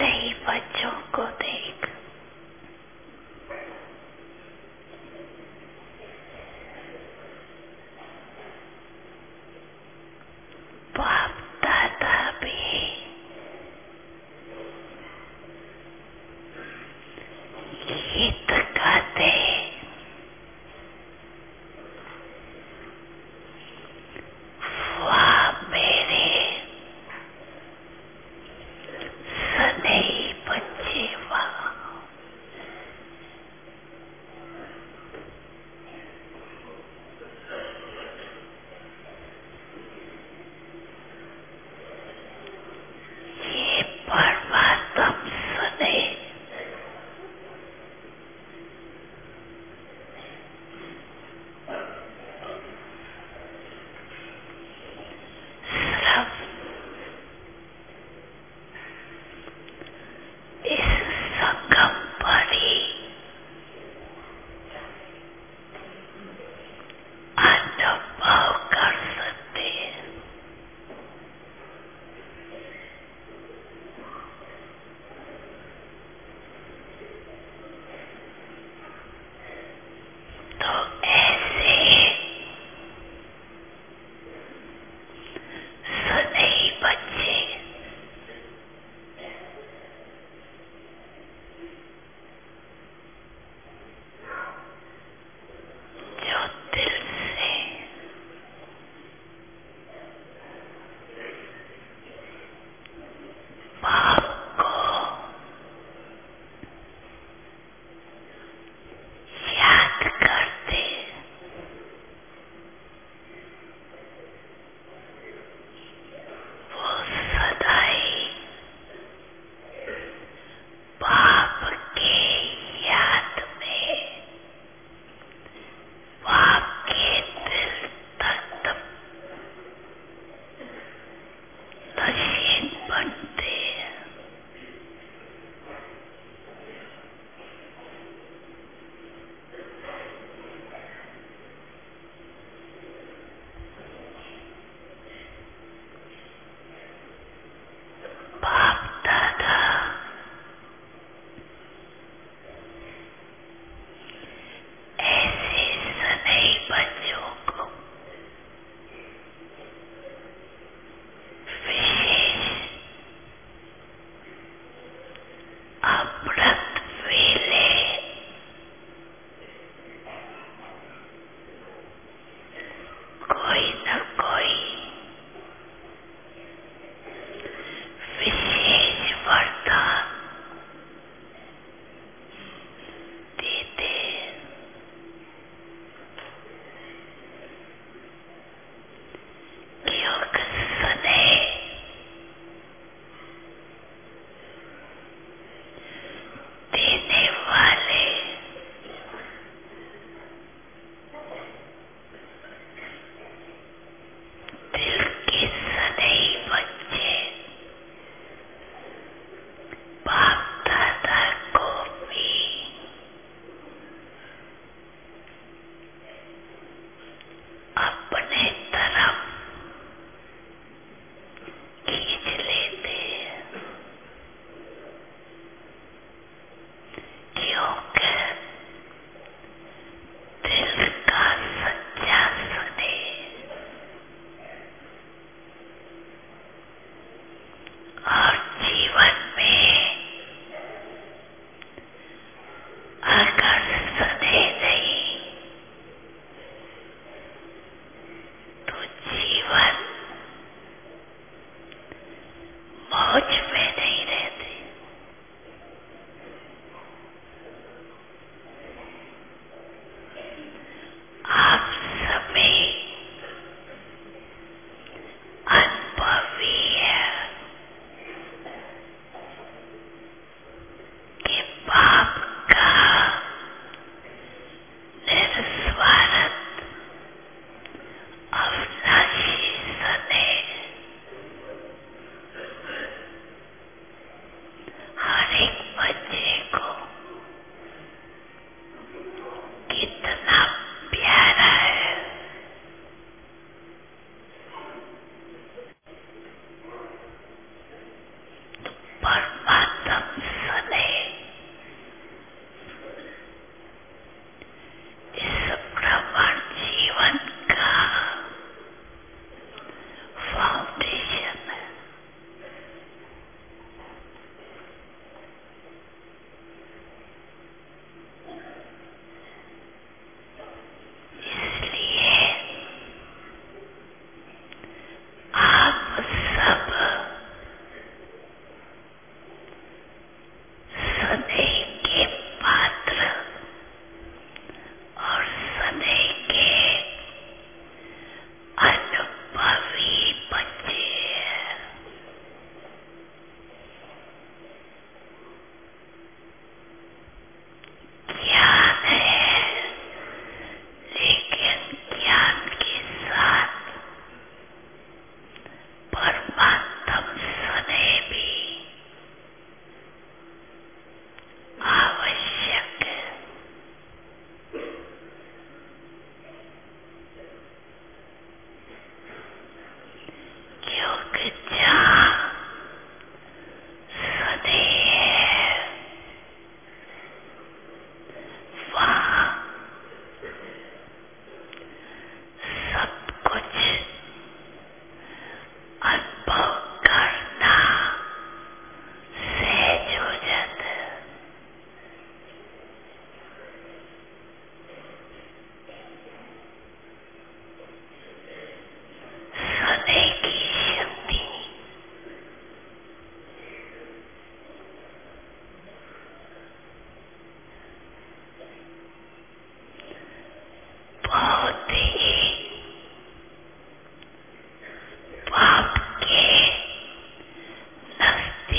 नहीं बच्चों को देख, बाप दादा भी गीत गाते, वाह मेरे सनई बच्चे वाह।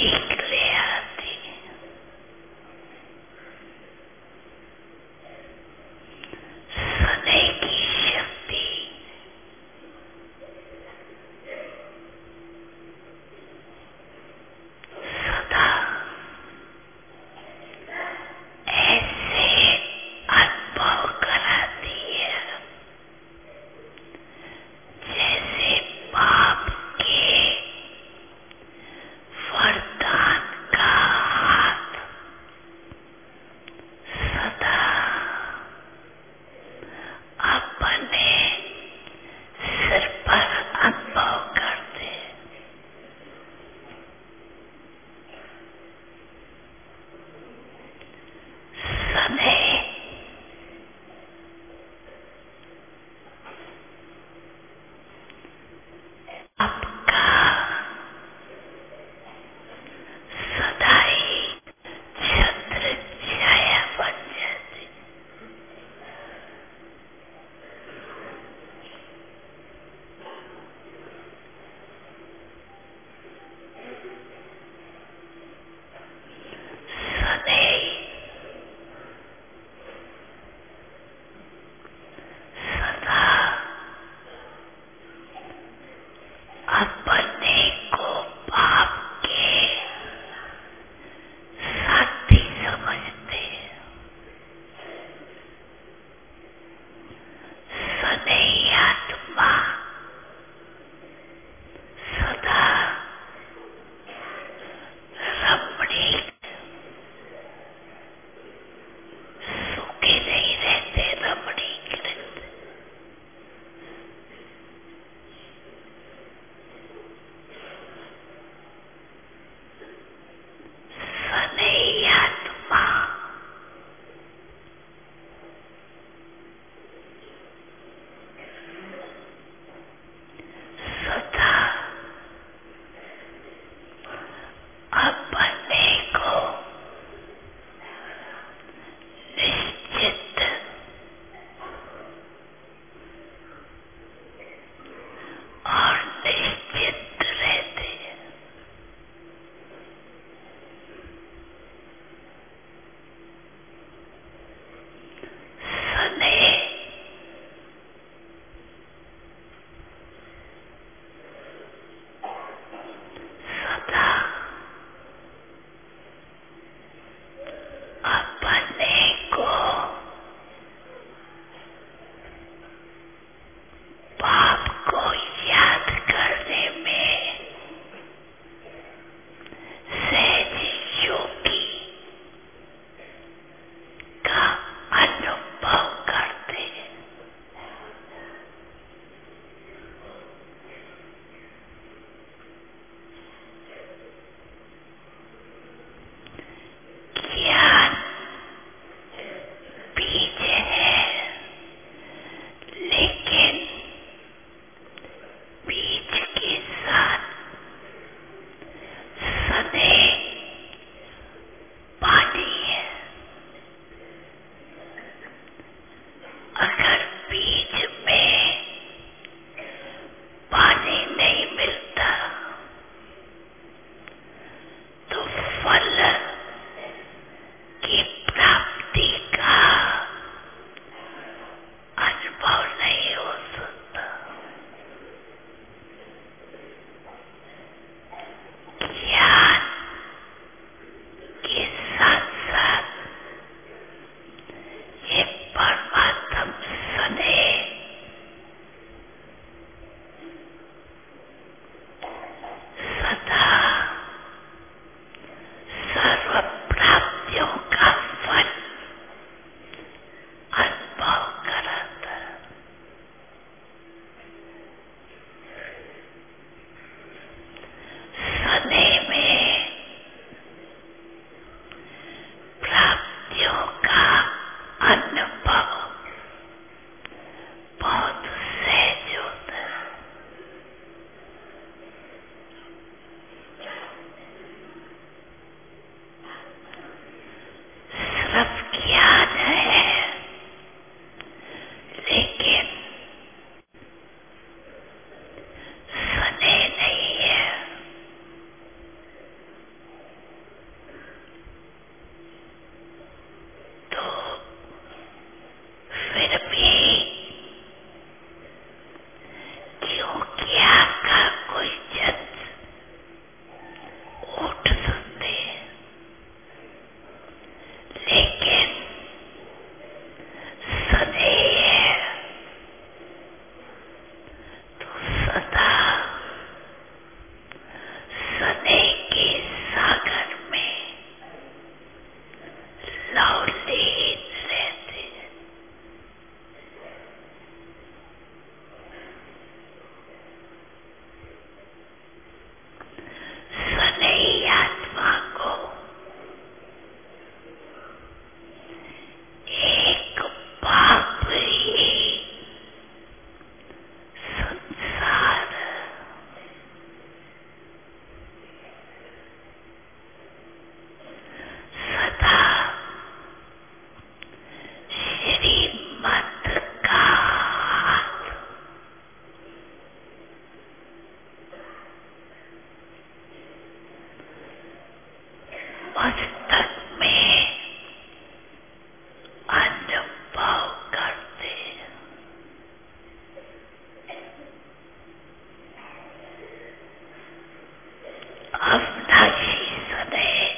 ठीक ले आती, सुनने की शक्ति, सदा ऐसे अनुभव कराती है जैसे बाप के वरदान का हाथ सदा अपने सिर पर अनुभव करते, सने आपका सदा ही छत्र छाया बन जाती, सने सदा अपने को बाप के साथी समझते, सने आत्मा सदा रमणीक सुखी नहीं रहते, रमणीक रहते, सने आत्मा सदा अपने को निश्चित और निश्चित रहते, सने सदा अपने को बाप को याद करने में सहज योगी का अनुभव करते, ज्ञान बीज है लेकिन बीज के साथ सने पानी है, अगर बीज में पानी नहीं मिलता तो फल की प्राप्ति का अनुभव नहीं हो सकता, ज्ञान के साथ साथ ये परमात्म सने सदा मस्तक में अनुभव करते अविनाशी सदैव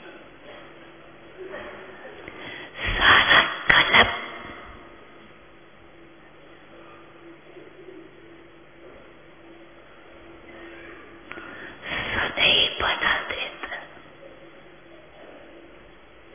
सारा कलप सदैव बना देता।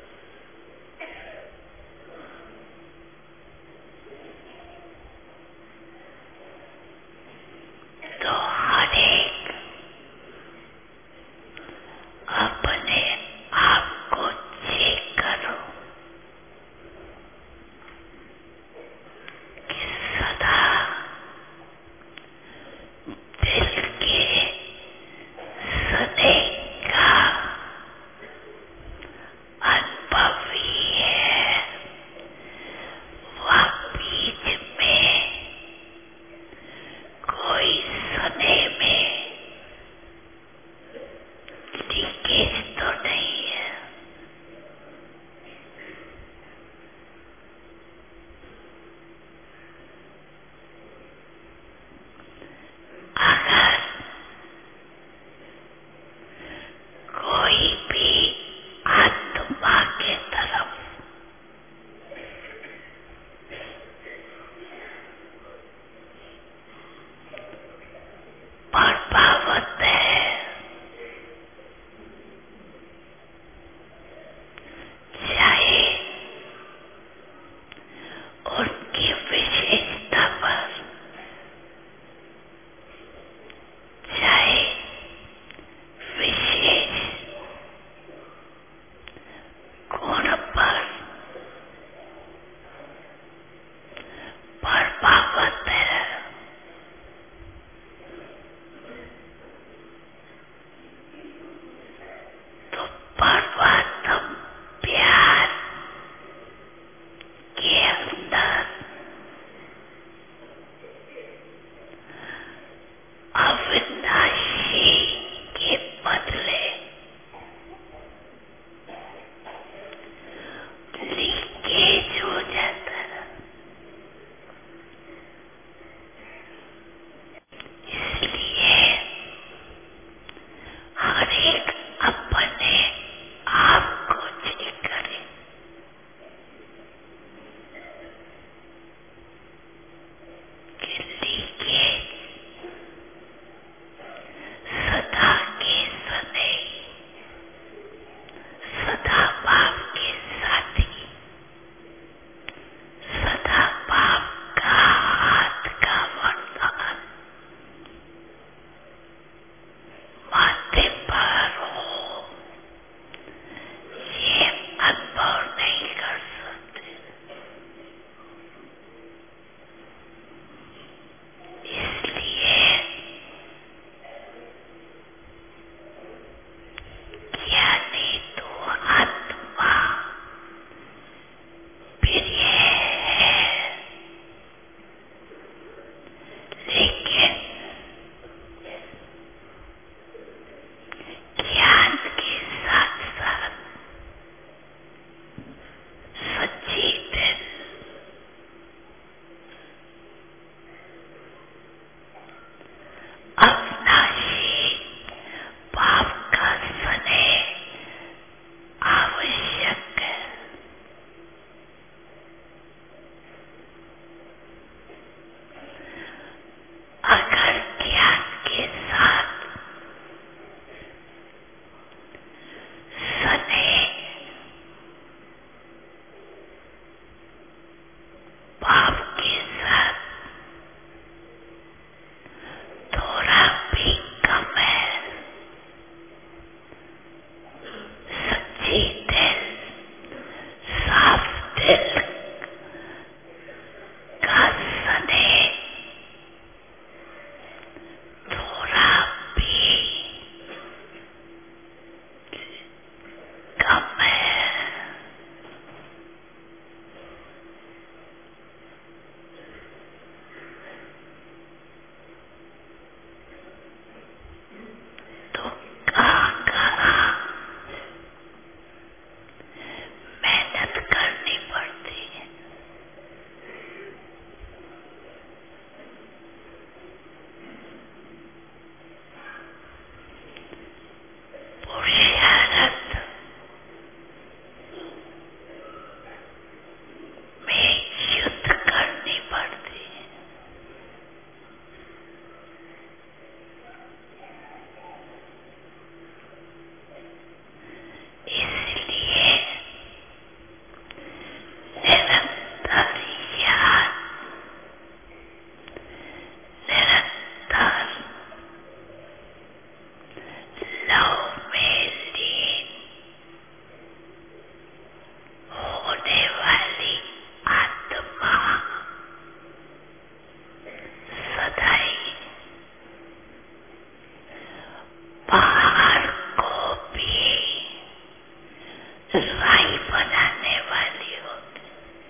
राई बनाने वाली होती।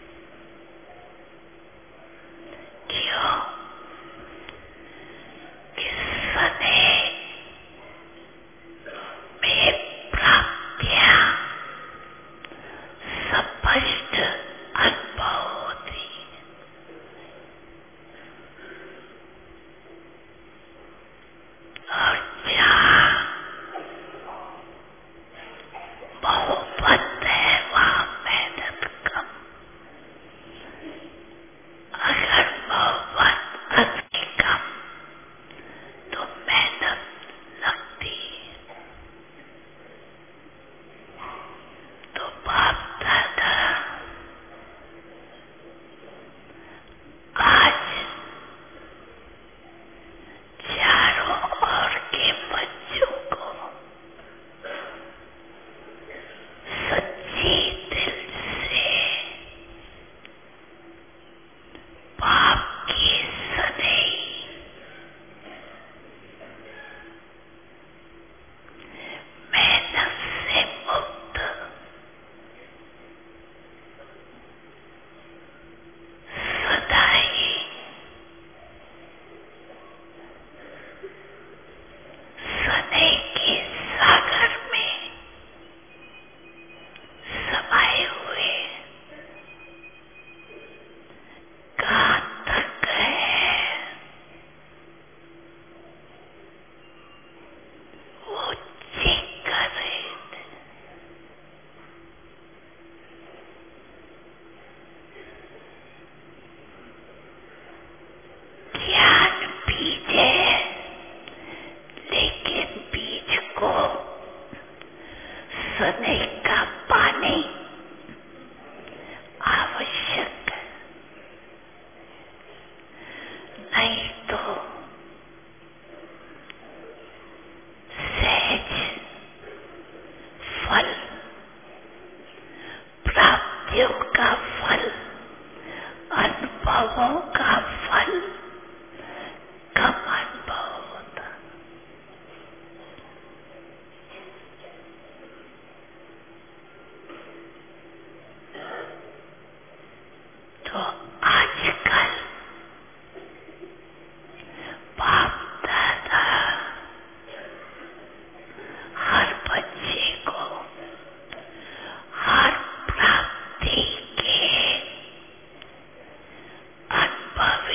क्यों? किसने में प्राप्तियां स्पष्ट अनुभव होती और जहाँ मोहब्बत है वहाँ मेहनत कम। अगर मोहब्बत अति कम तो मेहनत लगती। तो बाप दादा आज चारों ओर के बच्चों को सच्ची दिल से पाप की सनई मेहनत से मुक्त सदा ही सनई के सागर में समाये हुए कहाँ तक है वो चीख कर रहे थे। ज्ञान बीज है लेकिन बीज को सनई का पानी आवश्यक है, नहीं तो सहज फल प्राप्तियों का फल अनुभवों का फल कम अनुभव होता। तो आजकल बाप दादा हर बच्चे को हर प्राप्ति के अनुभव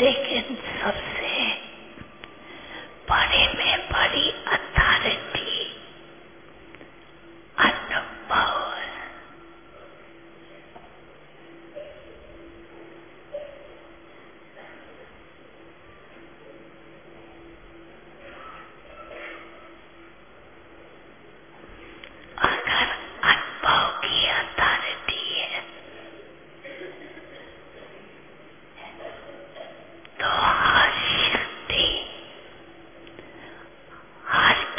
लेकिन सबसे बड़ी में बड़ी अथॉरिटी अनुभव है। अगर अनुभव की अथॉरिटी है तो हर शक्ति, हर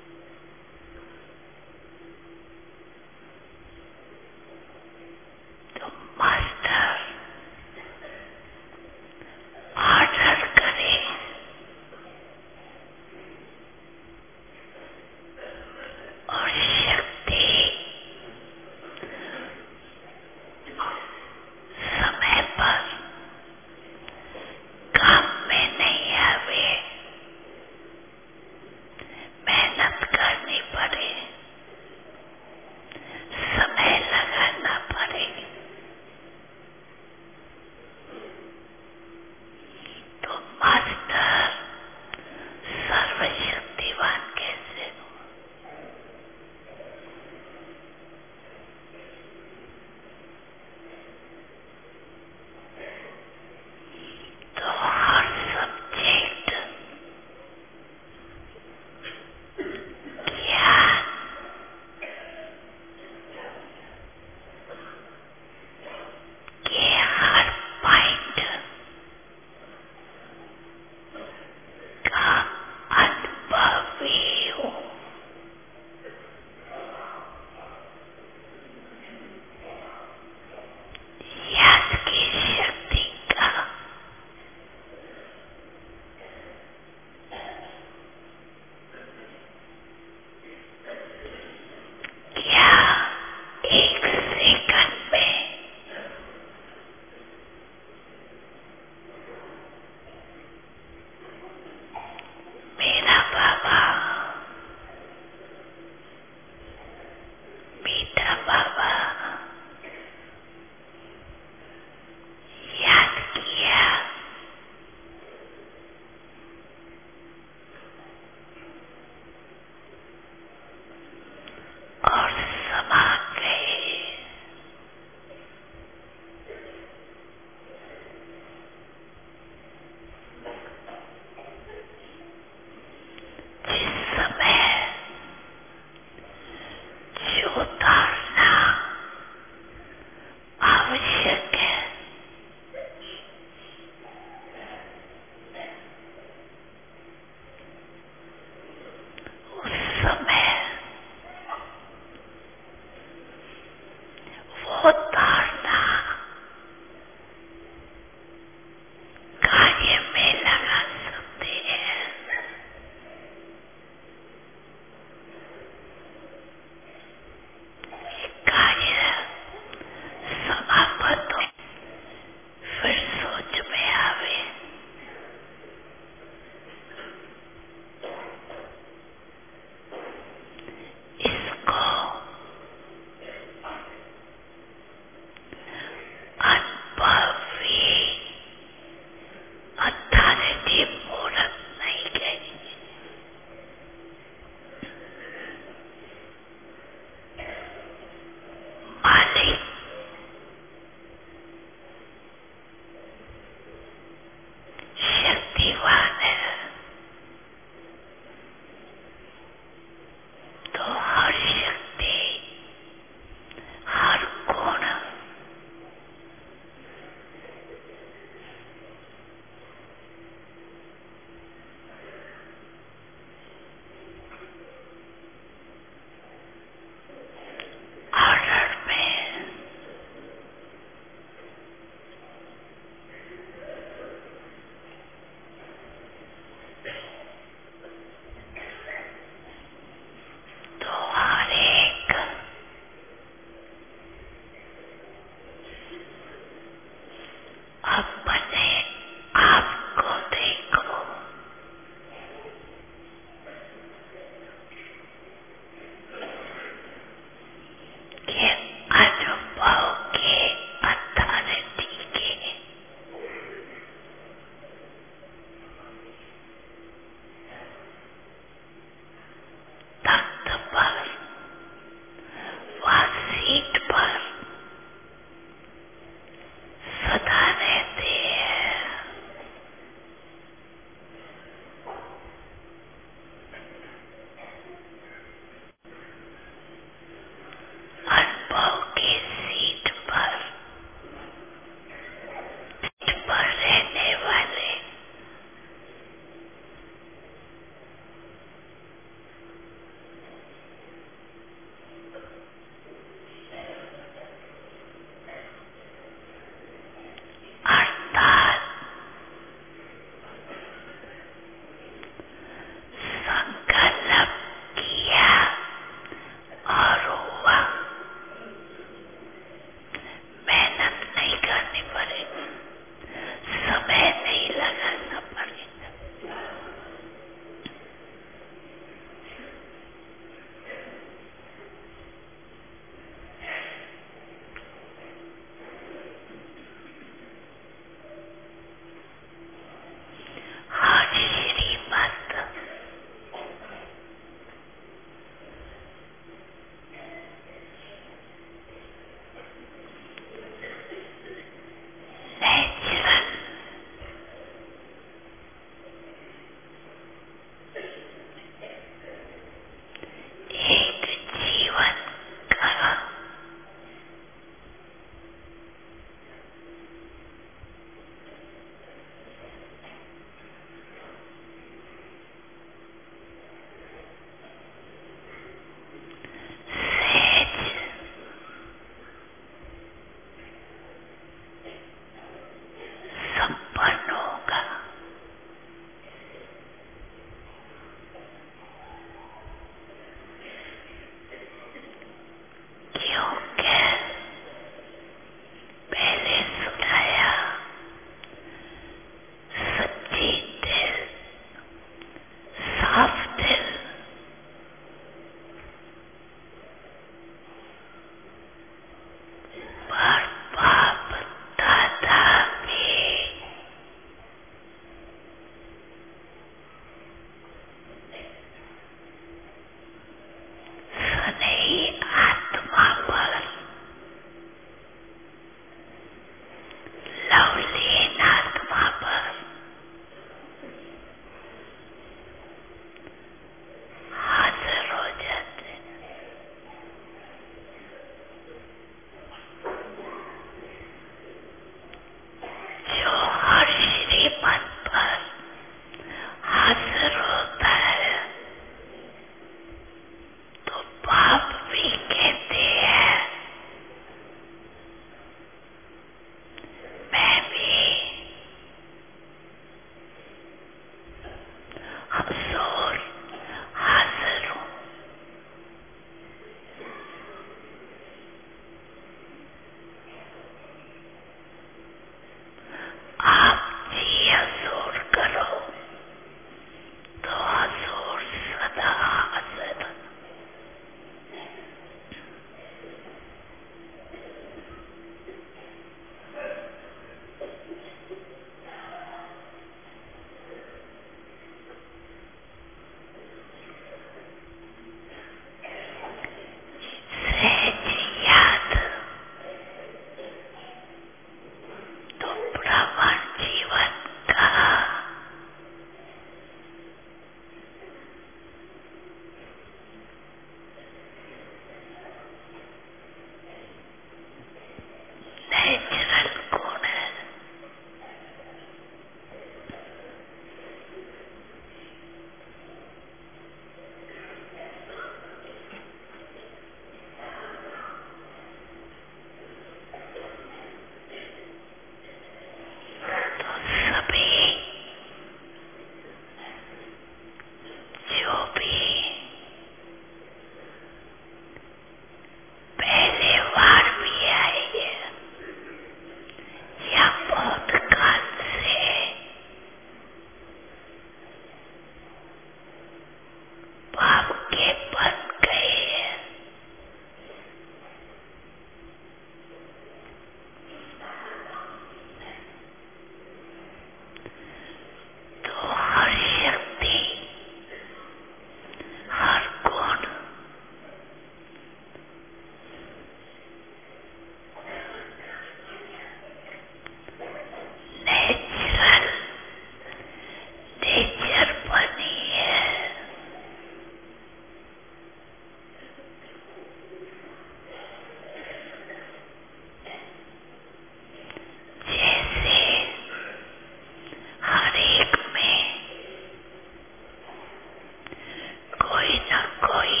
न कोई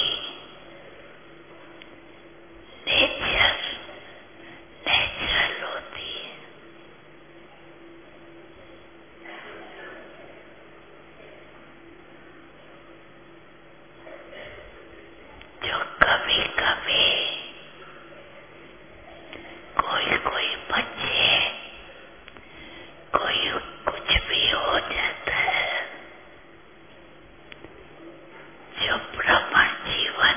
नेचुरल होती है। जो कभी कभी कोई बच्चे कोई कुछ भी हो जाता है, जो प्रमाण जीवन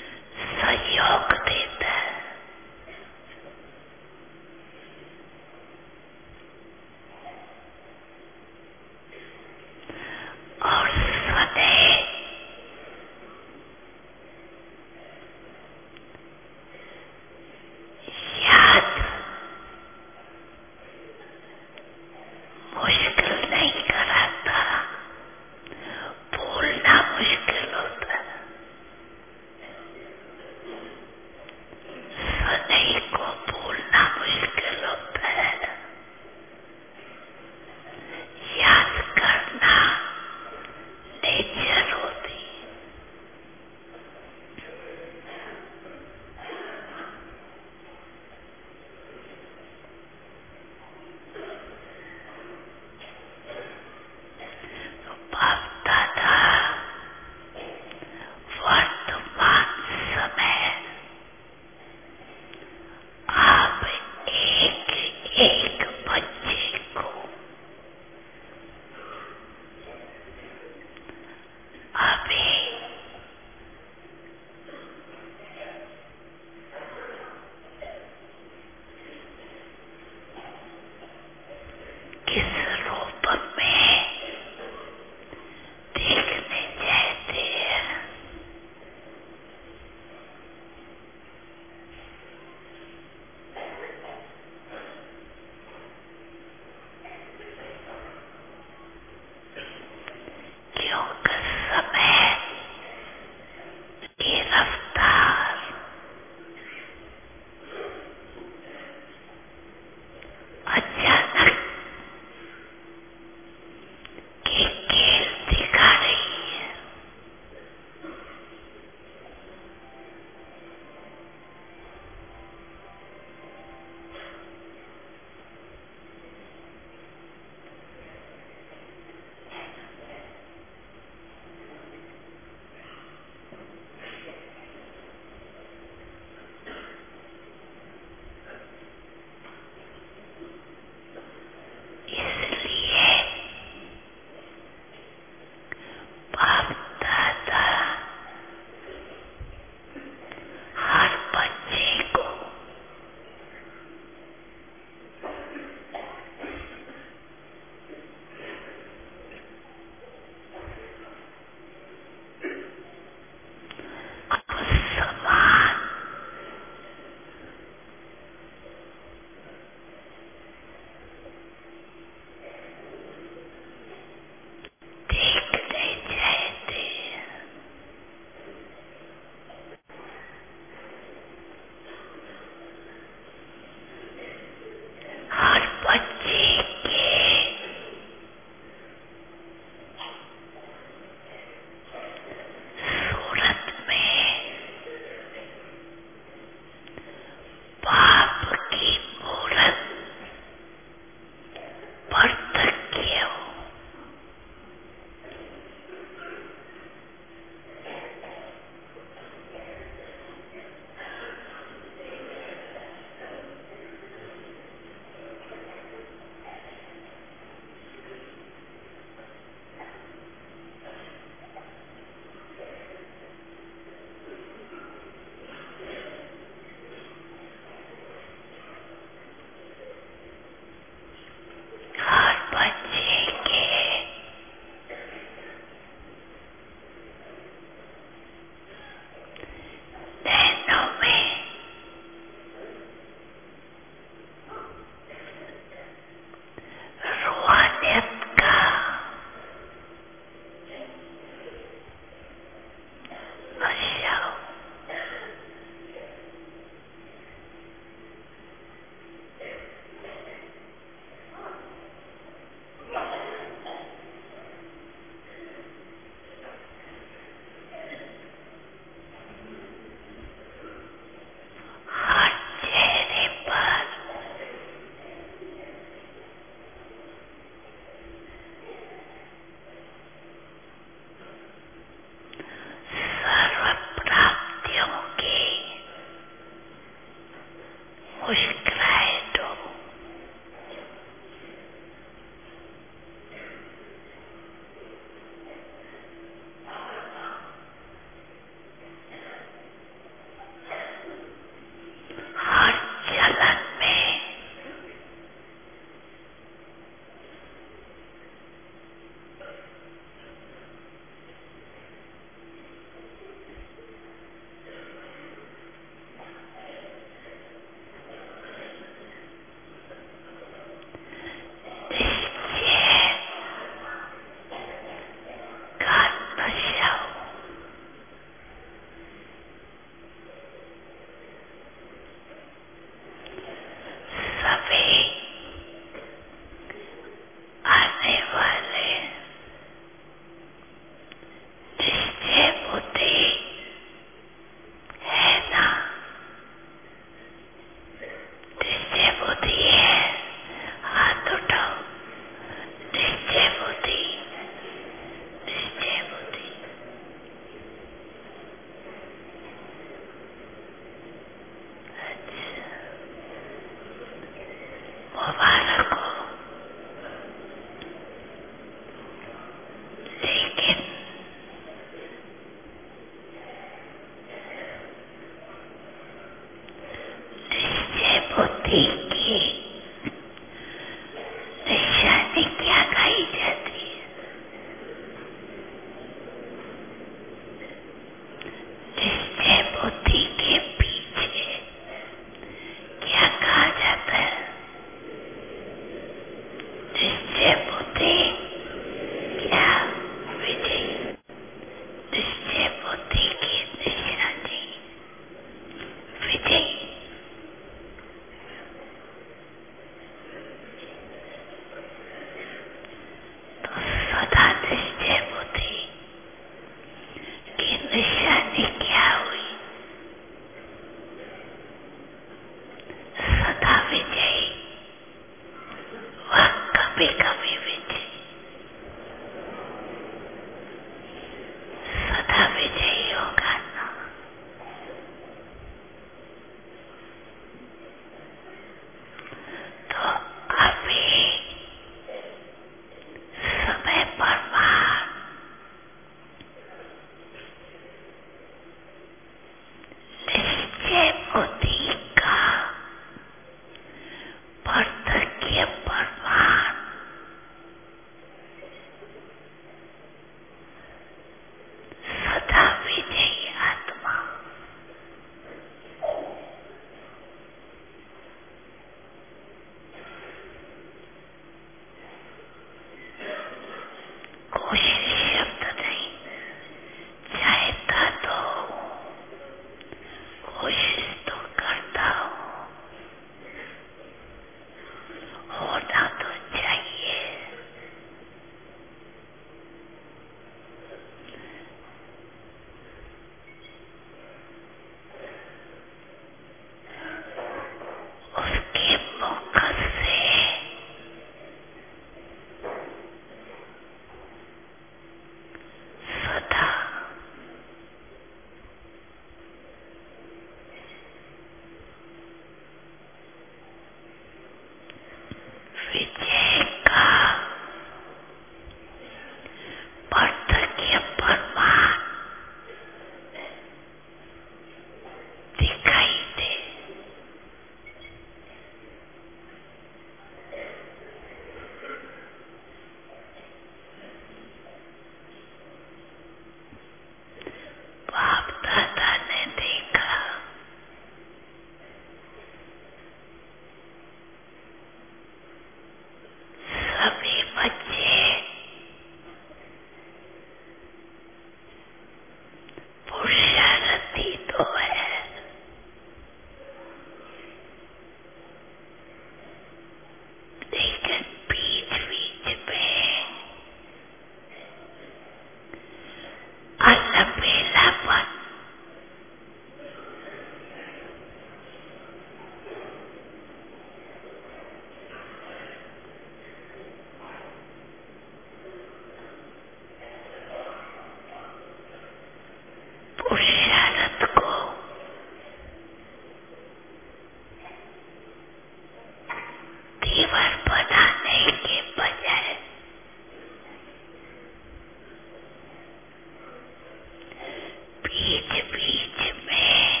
बीच बीच में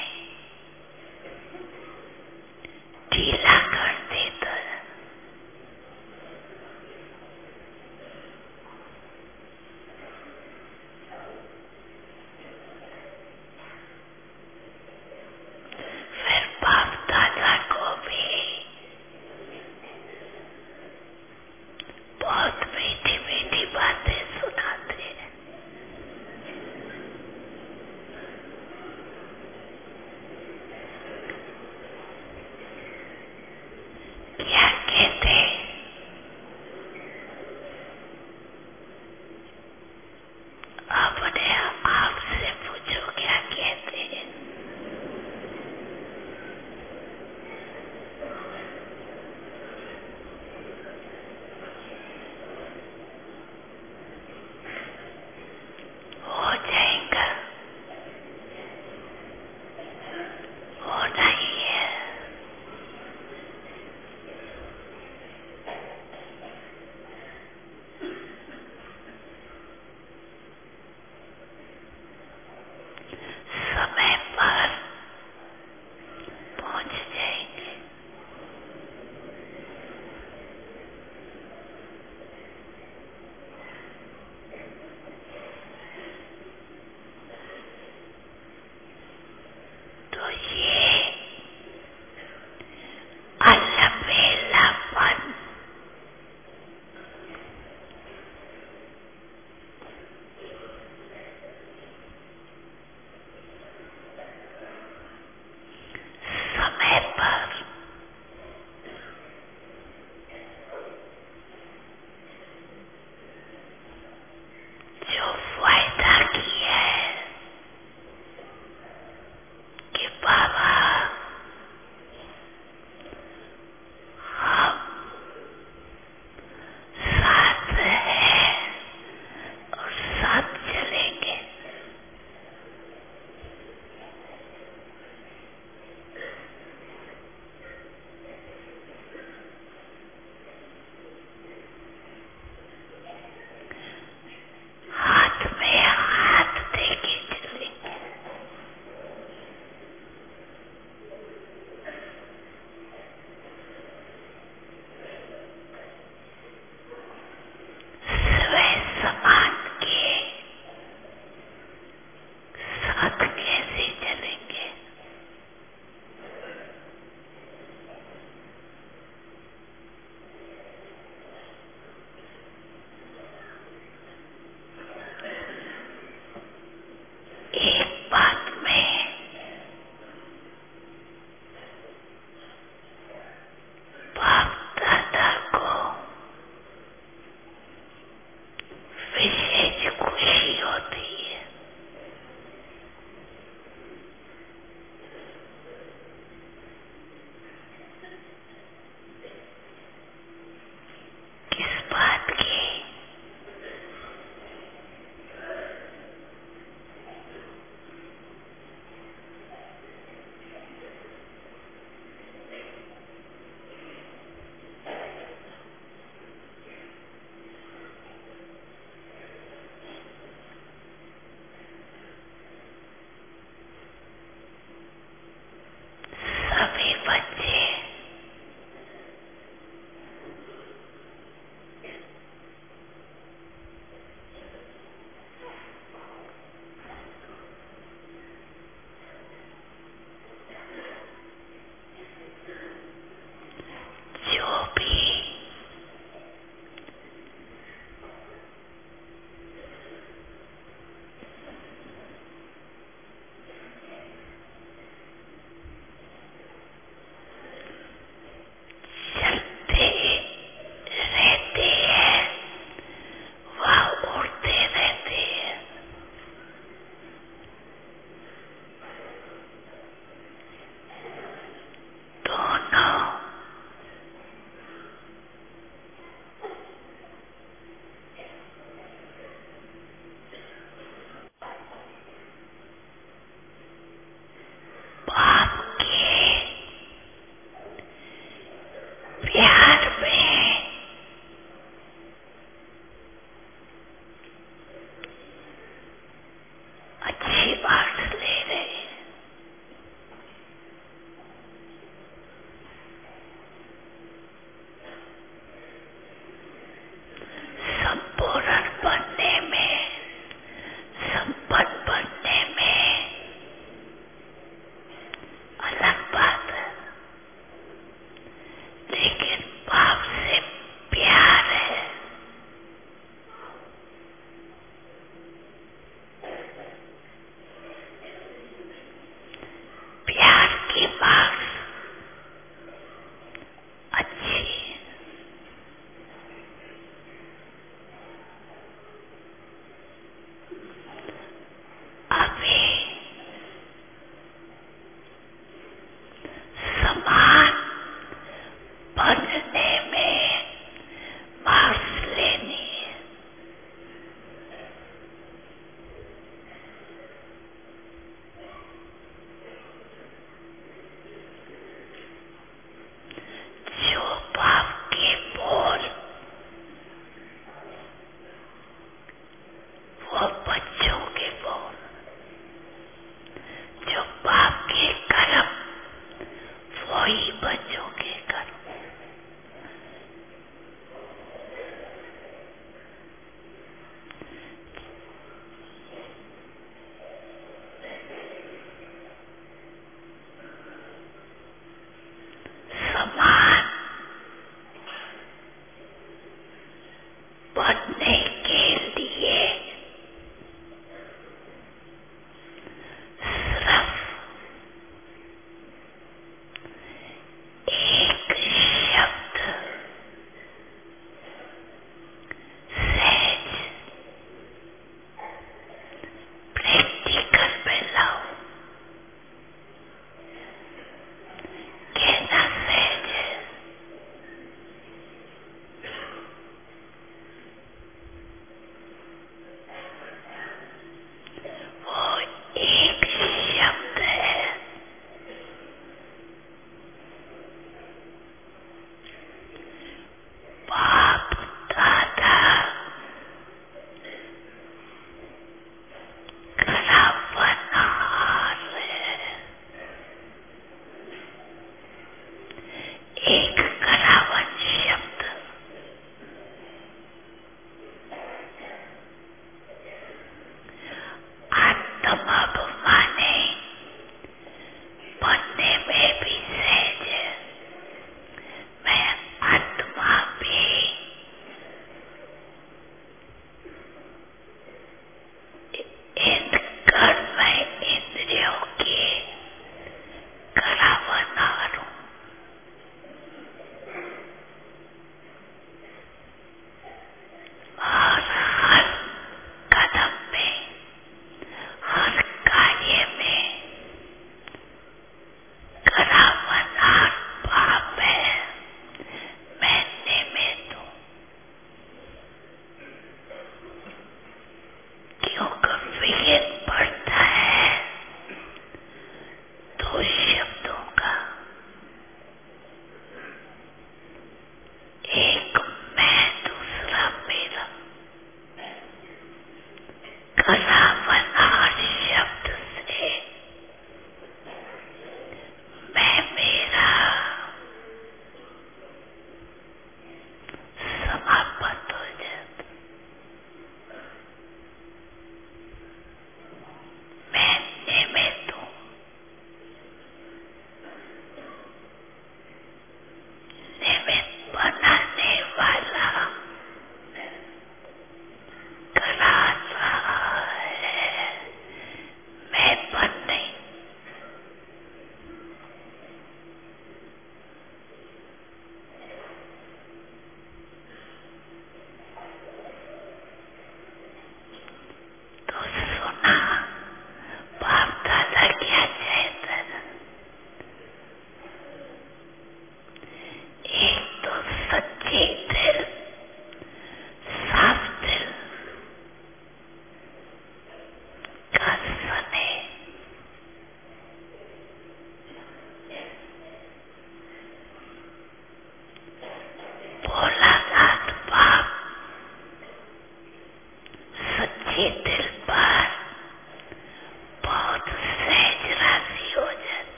ढीला कर देता है। फिर बाप दादा को भी बहुत मीठी मीठी बातें सुनाते हैं।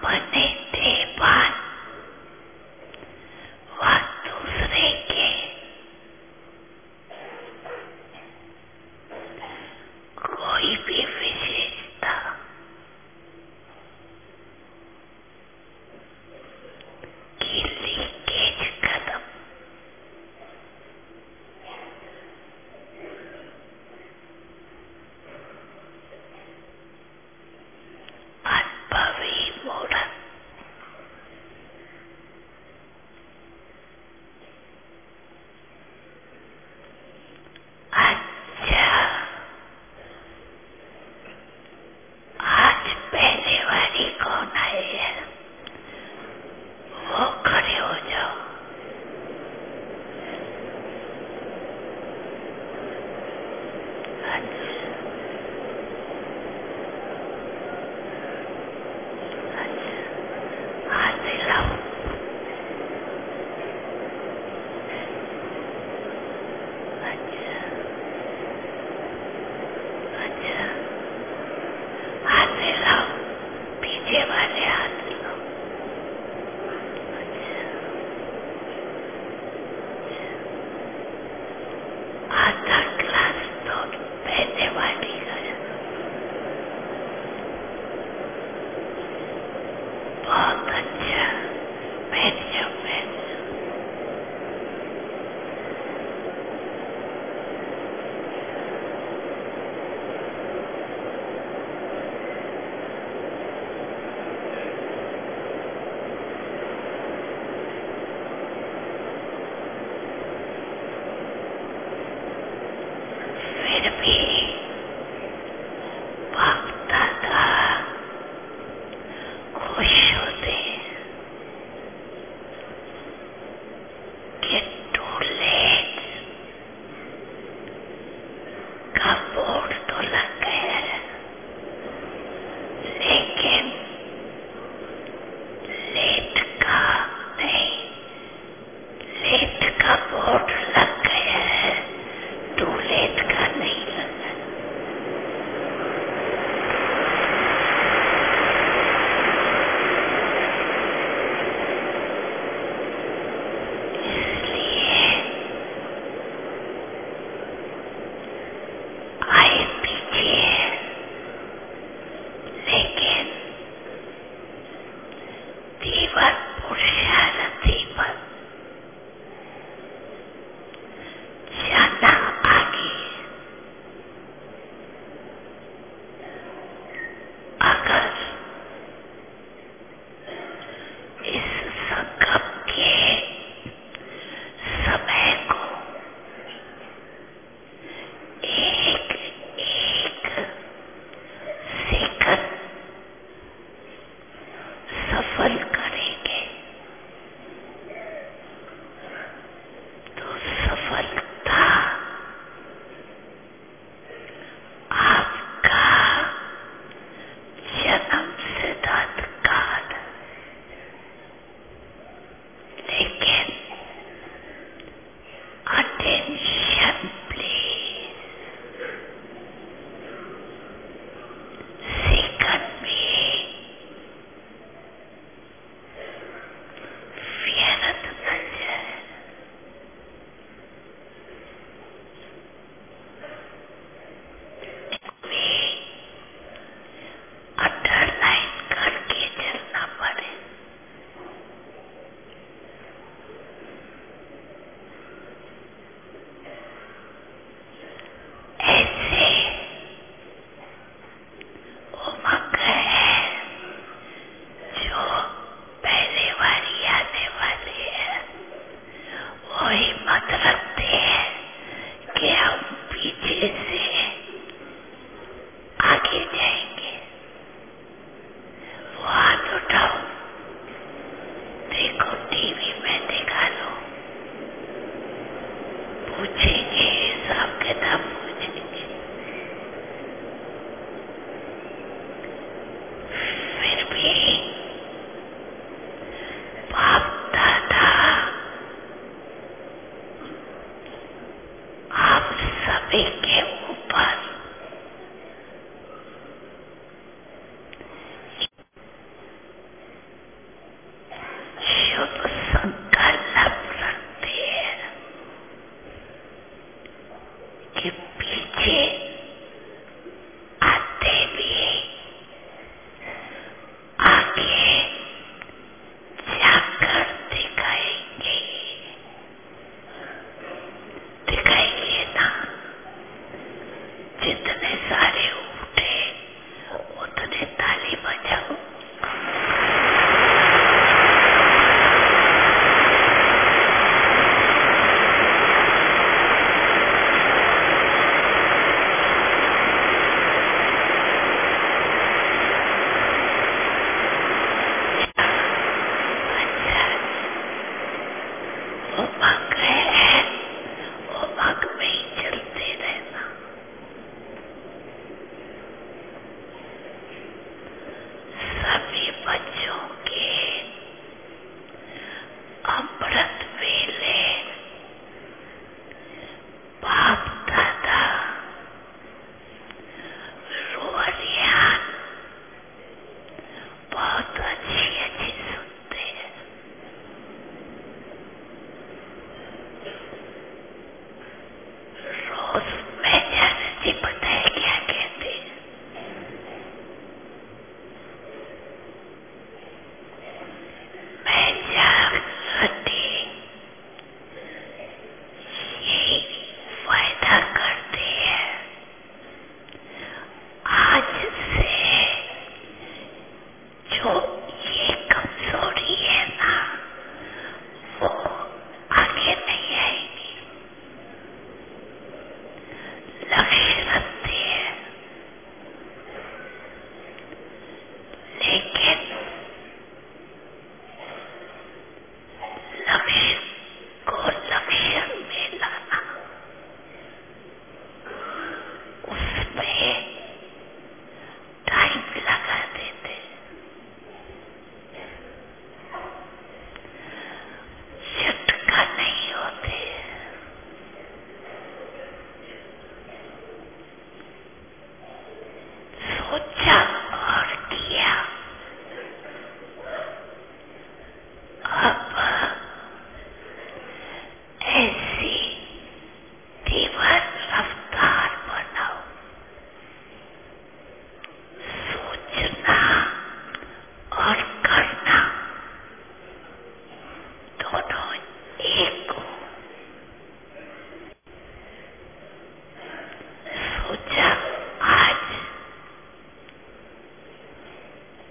अपने देहभान व दूसरे के कोई भी विशेषता की लीकेज खत्म, अनुभवी मूढ़ अच्छा आज पहले वाली कौन आई है वो खड़े हो जाओ। अच्छा अच्छा हाथ हिलाओ। अच्छा अच्छा हाथ हिलाओ, पीछे वाले हाथ हिलाओ। अच्छा आधा ग्लास तो पहले वाली है, बहुत अच्छा। बैठ जाओ बैठ जाओ। फिर भी बाप दादा खुश होते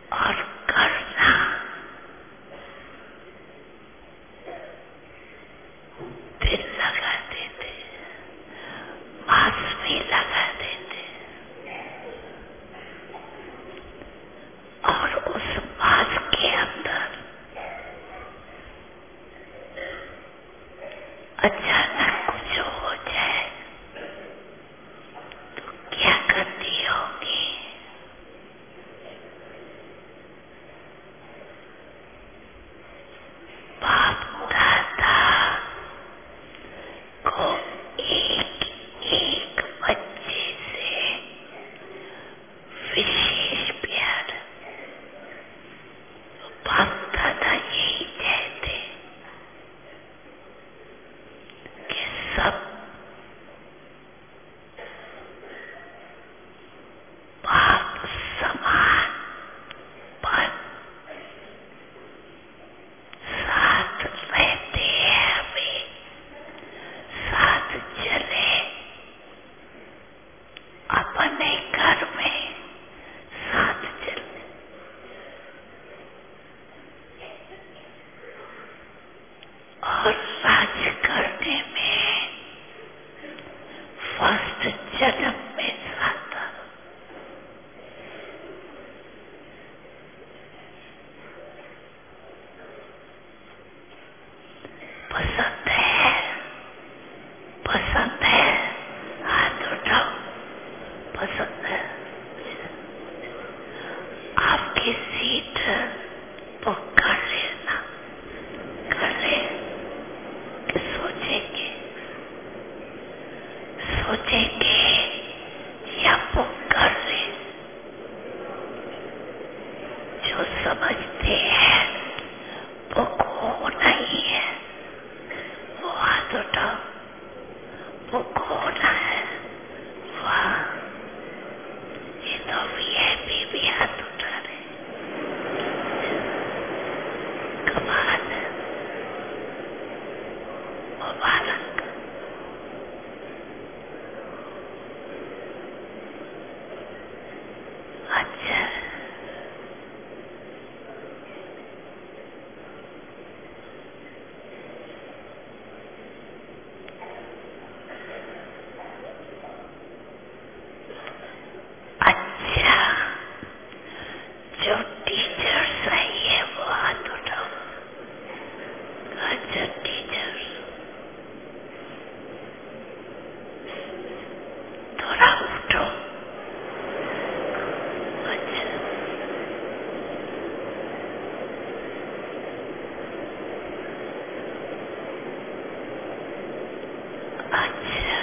और करना दिल लगाते थे, मांस भी लगाते थे और उस मांस के अंदर अचानक कुछ हो जाए तो क्या करती होगी? बाप दादा को एक एक बच्चे से विशेष प्यार। बाप दादा यही चाहते कि सब बाप समान पर साथ रहते हैं, वे साथ चले, अपने घर में साथ चले और राज करने में फर्स्ट जन्म में साथ। पसंद है? पसंद है? हाथ उठाओ। पसंद है? आपकी सीट बुक कर लेना, कर ले कि सोचेंगे, सोचेंगे या बुक कर ले। जो समझते हैं बुक हो नहीं है वो हाथ उठाओ। बुक होना है। वाह, ये तो वीआईपी भी हाथ उठा रहे। कमाल है, मुबारक। अच्छा, अच्छा, जो टीचर सही है वो हाथ उठाओ। अच्छा, टीचर थोड़ा उठो। अच्छा, अच्छा,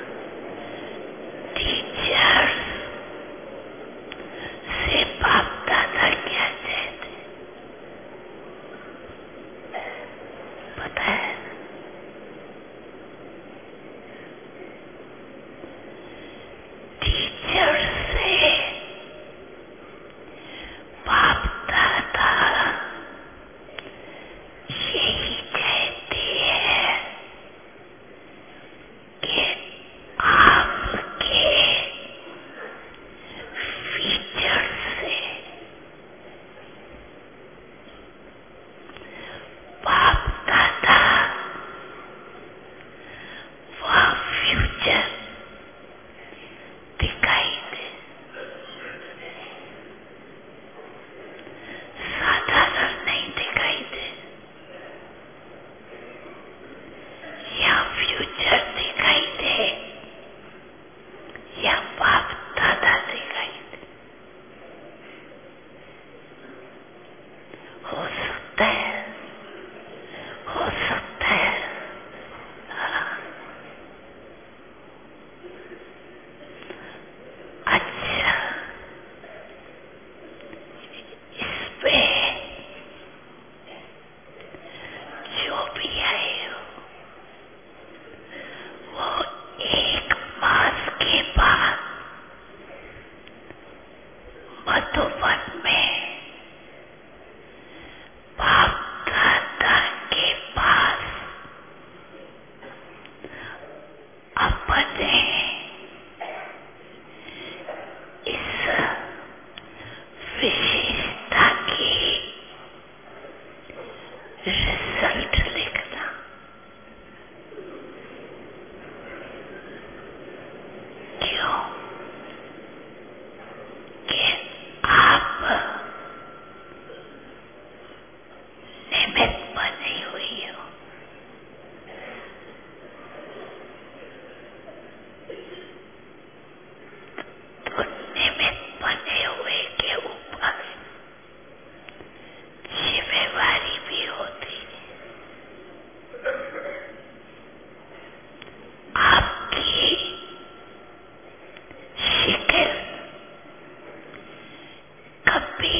टीचर से बाप दादा क्या चाहते पता है? टीचर से बाप दादा यही कहते हैं कि आपके फीचर से बाप दादा वह फ्यूचर दिखाई दे। साधारण नहीं दिखाई दे, या फ्यूचर दिखाई दे या बाप दादा दिखाई दे। हो सकता है, हो सकता है। हाँ, अच्छा, इसपे जो भी आए हो वो एक मास के बाद मधुबन में बाप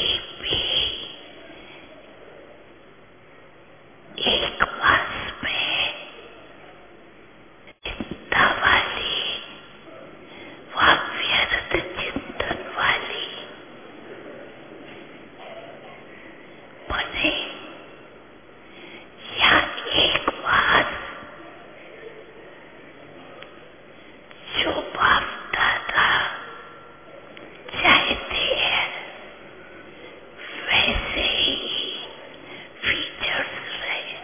भी एक मास में चिंता वाली व व्यर्थ चिंतन वाली बने, या एक मास जो बाप दादा चाहते हैं वैसे ही फीचर्स रहे,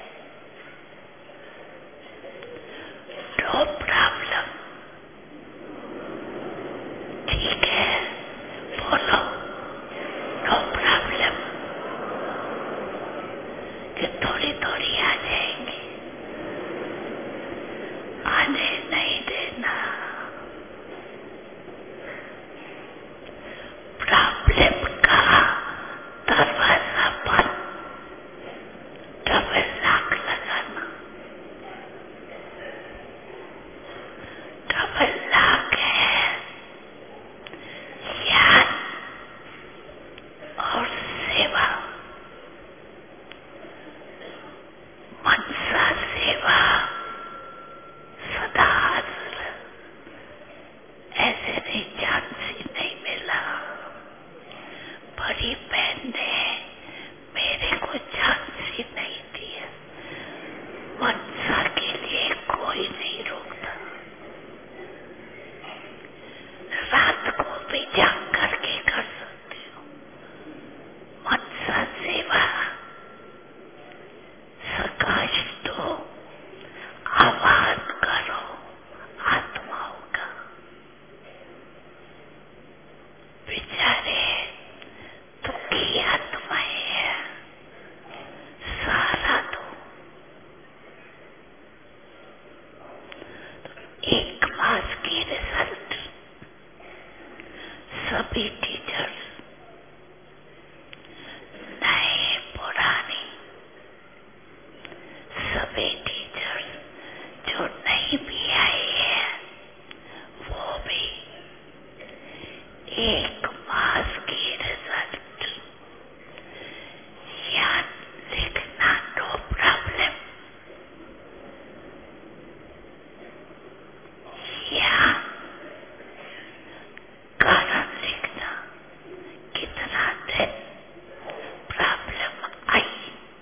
नो प्रॉब्लम। ठीक है, बोलो नो प्रॉब्लम, कि थोड़ी थोड़ी आ जाएंगे, आने नहीं देना। प्रॉब्लम का दरवाजा बंद, डबल लॉक लगाना। डबल लॉक है ज्ञान और सेवा, मनसा सेवा सदा हाजिर। ऐसे नहीं चांस ही नहीं मिला। बड़ी बहन ने मेरे को चांस ही नहीं दिया। मनसा के लिए कोई नहीं रोकता। रात को भी जाग करके कर सकते हो मनसा सेवा। प्रकाश दो, आवाज करो आत्माओं का। बेचारे दुखी आत्माएं हैं, सहारा दो। एक मास की रिजल्ट सभी टीचर्स, नए पुराने, सभी टीचर्स जो नहीं भी आए हैं वो भी एक मास की रिजल्ट याद लिखना, नो प्रॉब्लम। या कारण लिखना, कितना दिन प्रॉब्लम आई,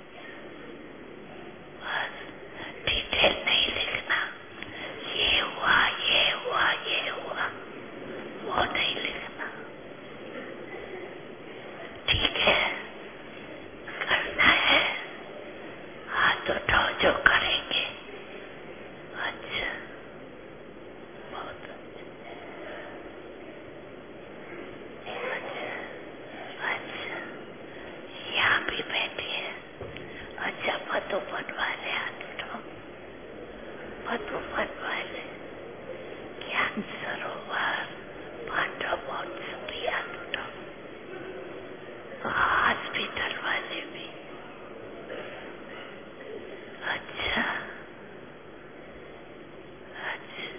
बस डिटेल नहीं लिखना। ये हुआ, ये हुआ, ये हुआ, वो नहीं लिखना। ठीक है, करना है, हाथ उठाओ जो करेंगे। अच्छा, बहुत अच्छा, अच्छा, यहाँ भी बैठी है। अच्छा, मधुबन वाले हाथ उठाओ, मधुबन वाले, ज्ञान सरोवर, पांडव और सभी हाथ उठाओ। हॉस्पिटल वाले भी। अच्छा, अच्छा,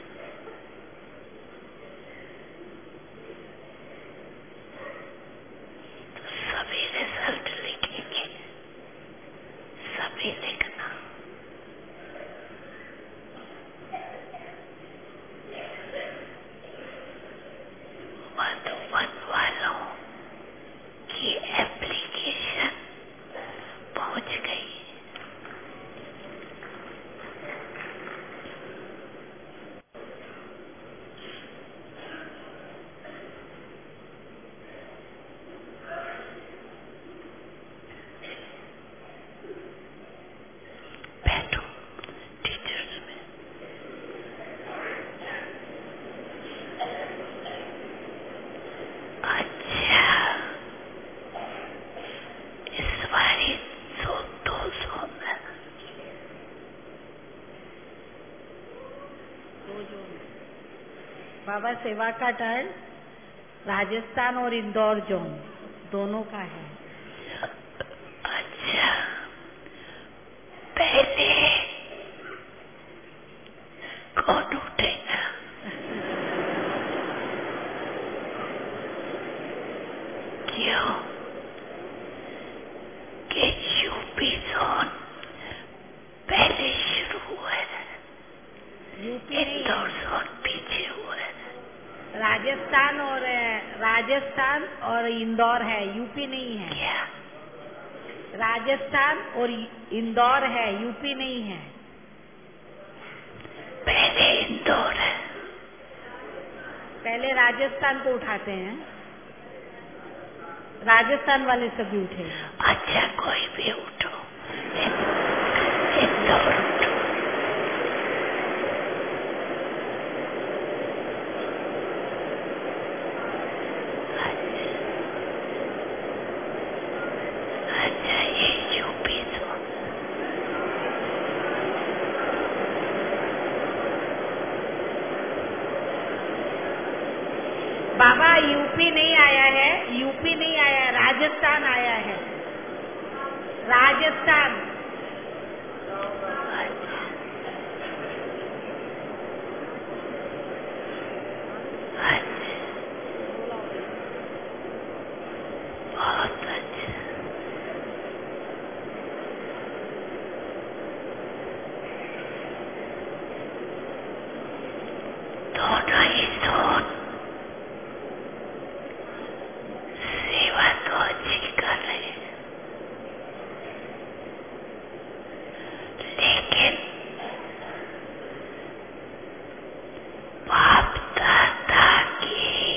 तो सभी रिजल्ट लिखेंगे, सभी लिखना। मधुबन वालों की एप्लीकेशन पहुंच गई। बैठो टीचर्स में। अच्छा, इस बारी 200 बाबा सेवा का टर्न राजस्थान और इंदौर जोन दोनों का है। अच्छा, पहले कौन उठेगा? क्यों? राजस्थान और इंदौर है, यूपी नहीं है। क्या? राजस्थान और इंदौर है, यूपी नहीं है। पहले इंदौर है। पहले राजस्थान को उठाते हैं, राजस्थान वाले सभी उठेंगे। अच्छा, कोई भी उठो, इंदौर उठो। अच्छा, ये यूपी तो बाबा यूपी नहीं आया है, यूपी नहीं आया है, राजस्थान आया है। राजस्थान। बहुत अच्छा। दोनों ही दोनों सेवा तो अच्छी कर रहे हैं, लेकिन बाप दादा की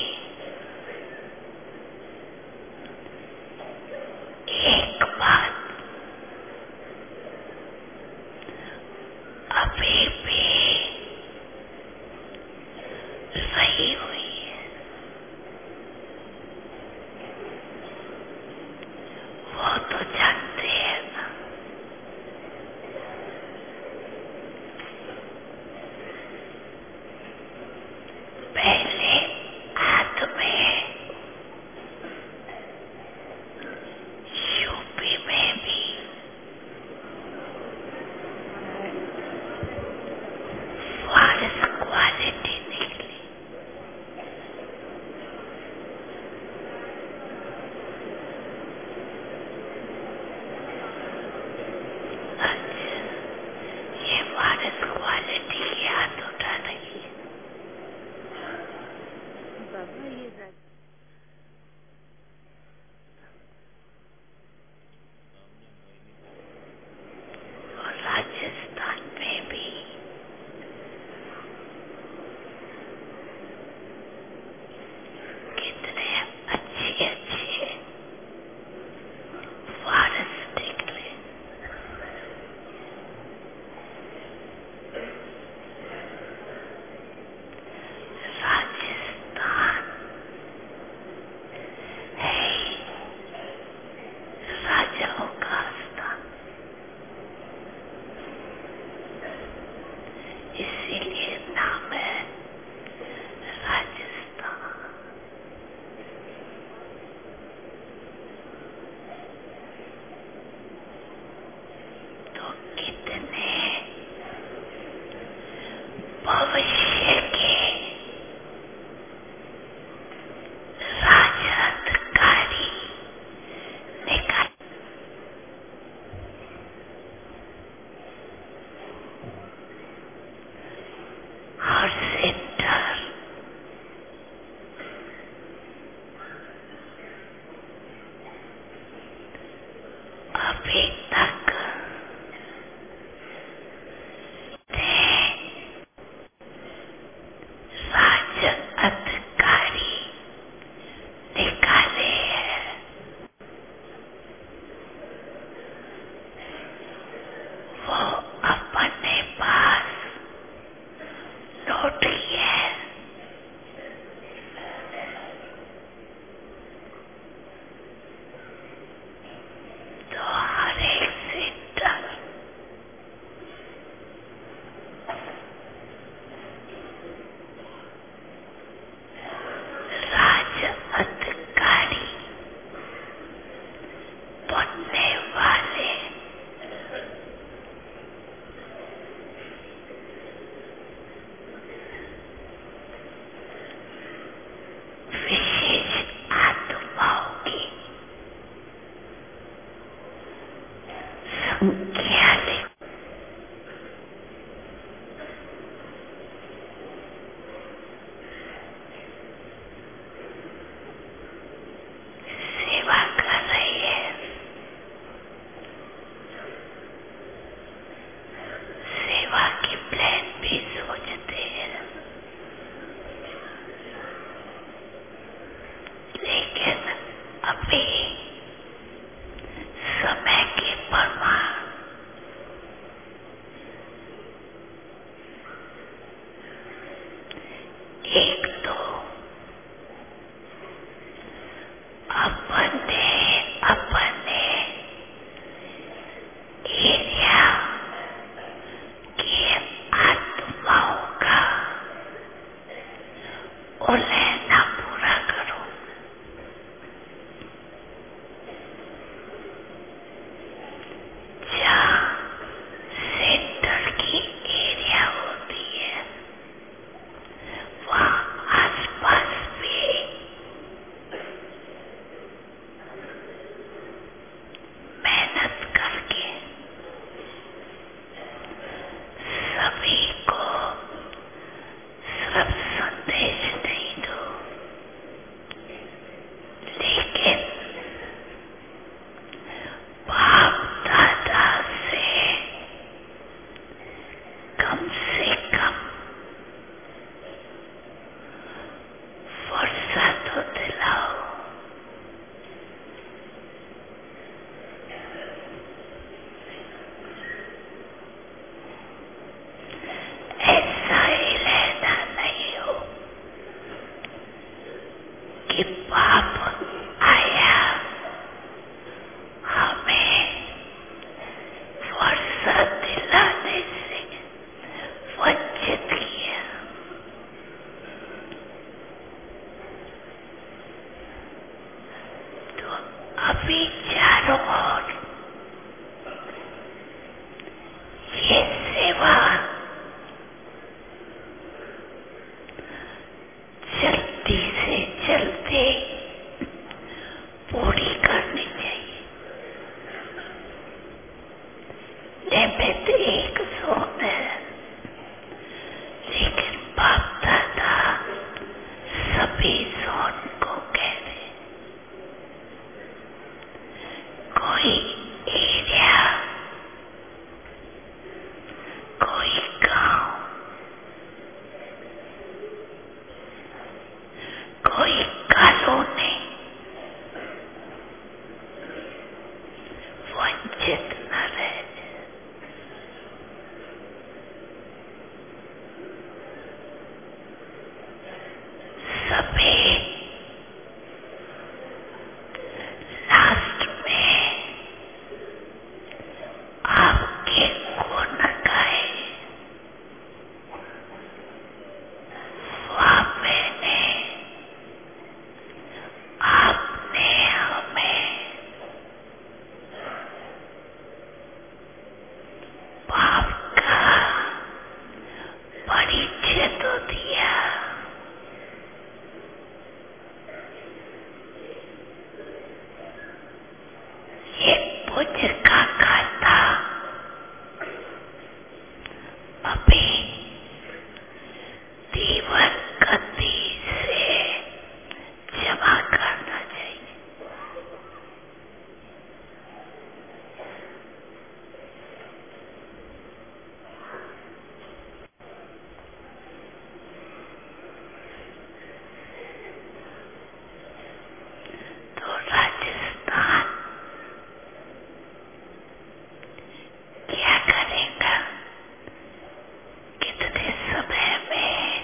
एक बात अभी भी सही हुई है, वो तो जानते हैं ना। पहले हाथ में यूपी में भी फॉरेस्ट क्वालिटी निकली। अच्छा, ये फॉरेस्ट क्वालिटी की हाथ उठा रही है। बाबा ये और राजस्थान में भी कितने अच्छे अच्छे फॉरेस्ट निकले। राजस्थान है राजाओं का स्थान, इसीलिए नाम है राजस्थान। तो कितने भविष्य के राजअधिकारी निकल और सेंटर अभी तक राजअधिकारी निकाले हैं, वो अपने पास लौट किए हैं। तो हर एक सेंटर राजअधिकारी बनने वाले विशेष आत्माओं की संख्या चेतना रहे। सभी लास्ट में आपके गुण गाए। आपने हमें पाप का परिचय तो दिया। ये पुण्य का खाता अभी जीवन गति से जमा करना चाहिए। तो राजस्थान क्या करेगा? कितने समय में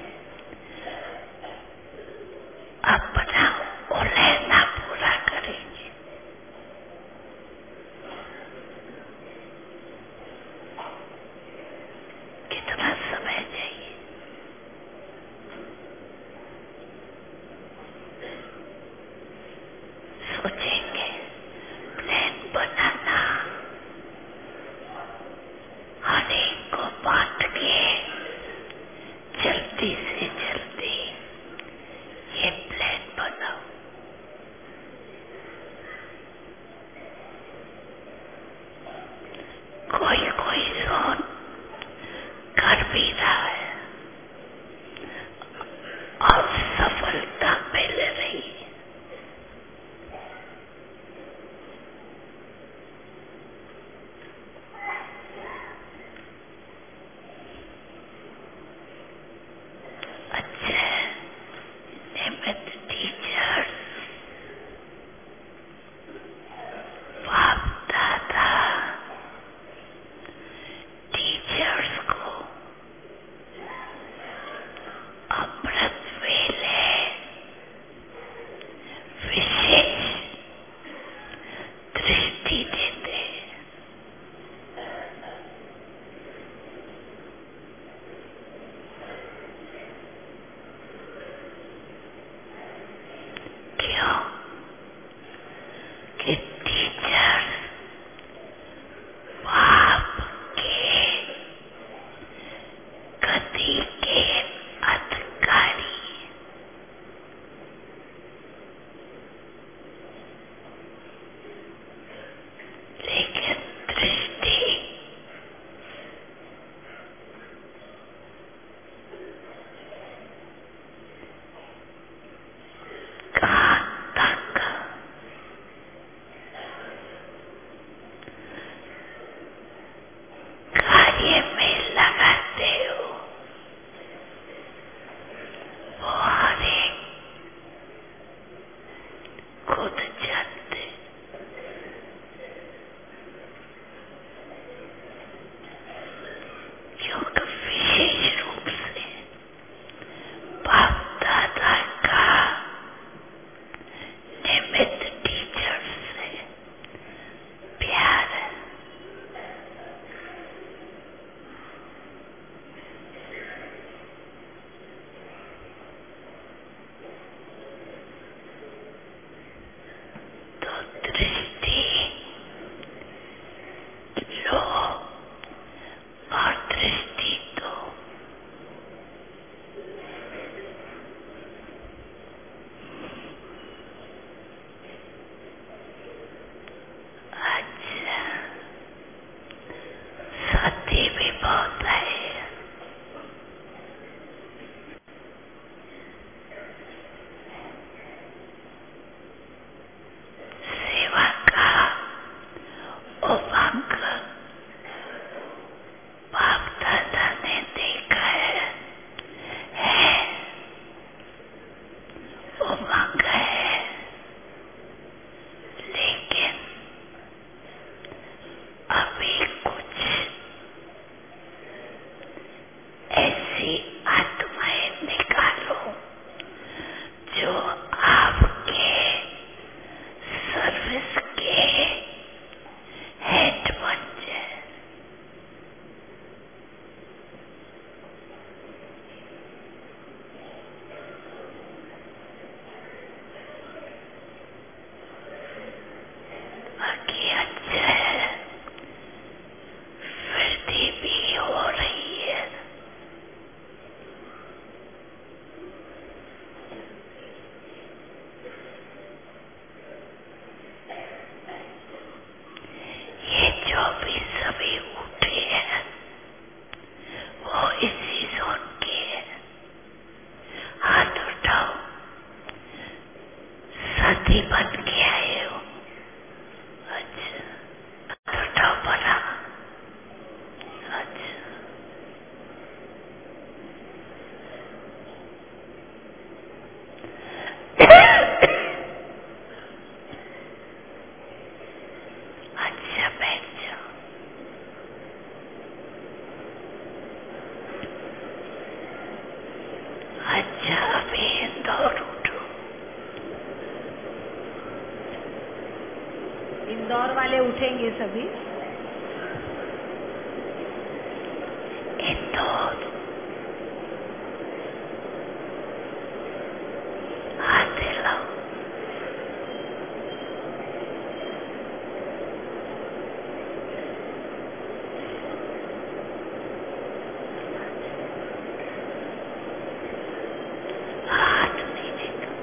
अपना उलहना पूरा करेंगे? कितना समय चाहिए? सोचेंगे। प्लान बनाना, हर एक को बांट के जल्दी से जल्दी ये प्लान बनाओ। कोई कोई जोन कर भी रहा है और सफलता मिल रही है। अच्छा, नियमित टीचर्स, बाप दादा टीचर्स को अमृत वेले विशेष दृष्टि देते हैं। क्यों? कि टीचर्स बाप के गति के अधिकारी। इंदौर वाले उठेंगे सभी। इंदौर हाथ हिलाओ। हाथ नीचे करो।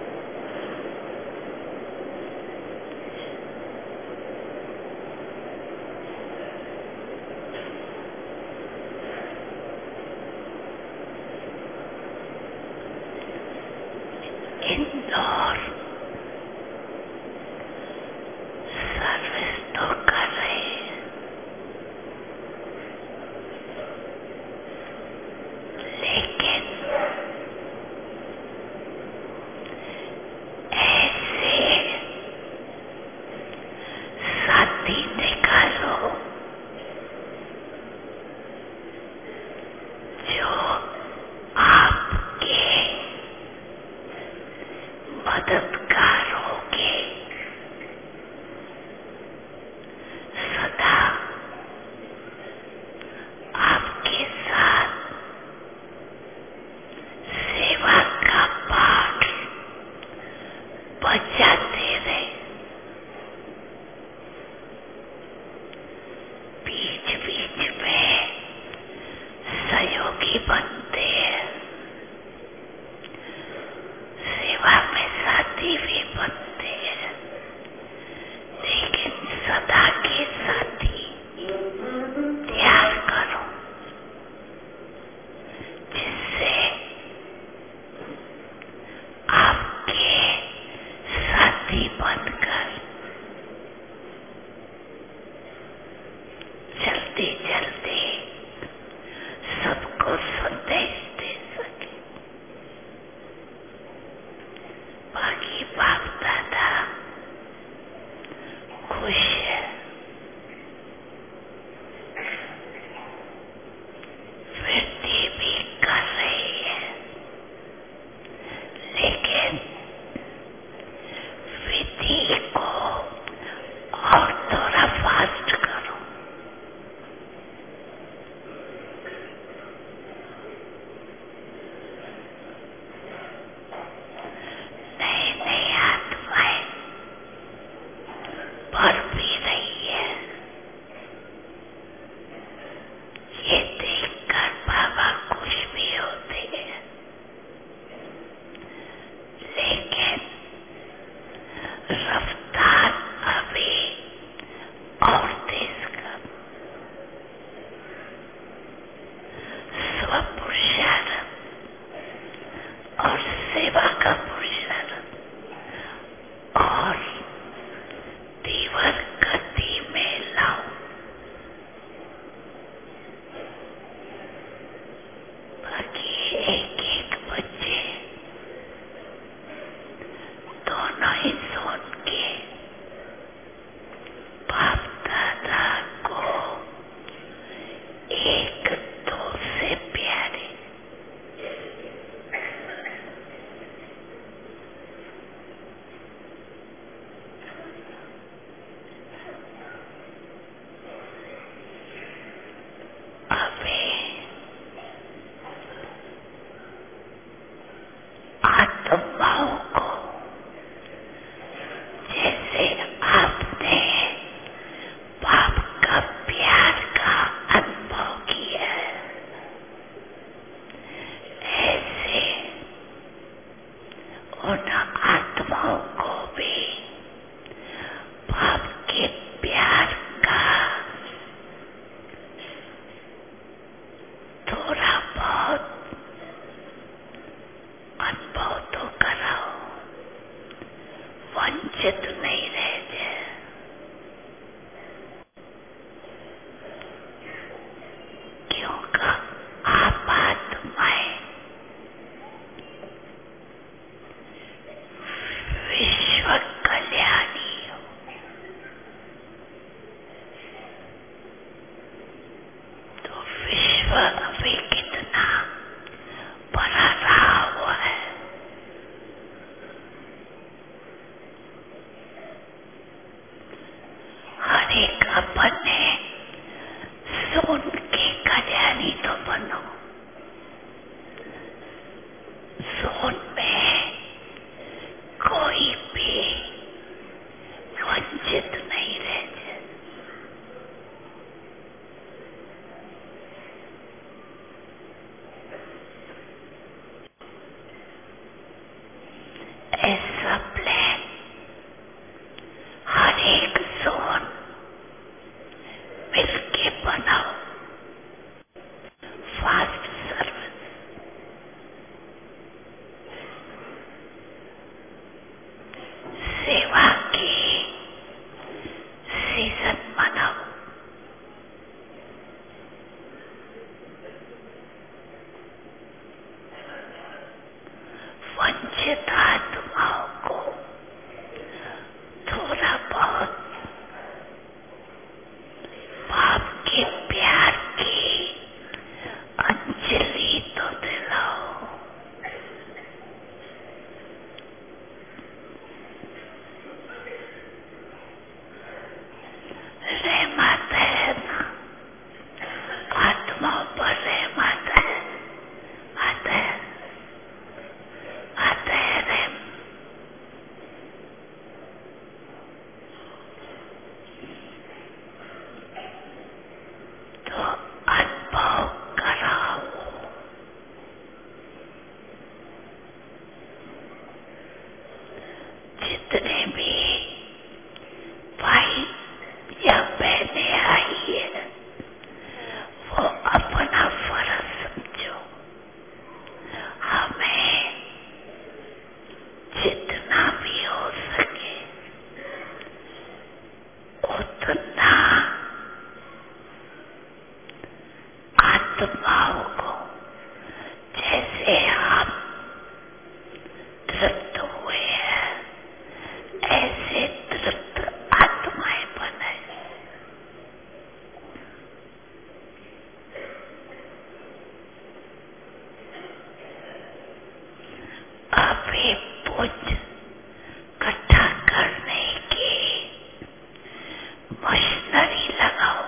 इंदौर सर्विस तो कर रहे हैं, लेकिन ऐसे साथी निकालो जो आपके मददगार होंगे, सदा आपके साथ सेवा का पाठ बजाते रहे, बीच बीच में सहयोगी बनते हैं, सेवा में साथी भी बनते हैं, लेकिन सदा के साथी तैयार करो, जिससे आपके साथी बनकर जल्दी जल्दी सबको संदेश दे सके। बाकी बाप दादा खुश है, वृद्धि भी कर रही है, लेकिन विधि को और थोड़ा फास्ट करो। नई नई आत्माएं भर भी रही है, ये देखकर बाबा खुश भी होते हैं, लेकिन रफ्तार अभी और तेज कर। स्व पुरुषार्थ और सेवा का पुरुषार्थ और तीव्र गति में लाओ। बाकी एक एक बच्चे दोनों ही सोन के बाप दादा को एक दो से प्यारे, अभी आत्माओं को जैसे आपने बाप का प्यार का अनुभव किया है, ऐसे उन आत्माओं को भी बाप के प्यार का थोड़ा बहुत अनुभव तो कराओ, वंचित नहीं रह जाए। क्योंकि आप आत्माएं विश्व कल्याणी हो, तो विश्व अभी कितना बड़ा रहा हुआ है, अपने सोन की कल्याणी तो बनो। सोन में कोई भी वंचित नहीं रह जाए। ऐसा प्लान हर एक सोन मिलके बनाओ। फास्ट सर्विस, सेवा की सीजन बनाओ। वंचित आत्माओं को थोड़ा बहुत बाप के प्यार की अंजलि तो दिलाओ। रहमत है ना, आत्माओं पर रहमत है, आता है रहम। तो अनुभव कराओ। जितने भी भाई या बहनें आई है वो अपना फर्ज समझो। हमें जितना भी हो सके उतना आत्माओं को, जैसे हम तृप्त हुए हैं ऐसे तृप्त आत्माएं बने। अभी पुण्य इकट्ठा करने की मशीनरी लगाओ।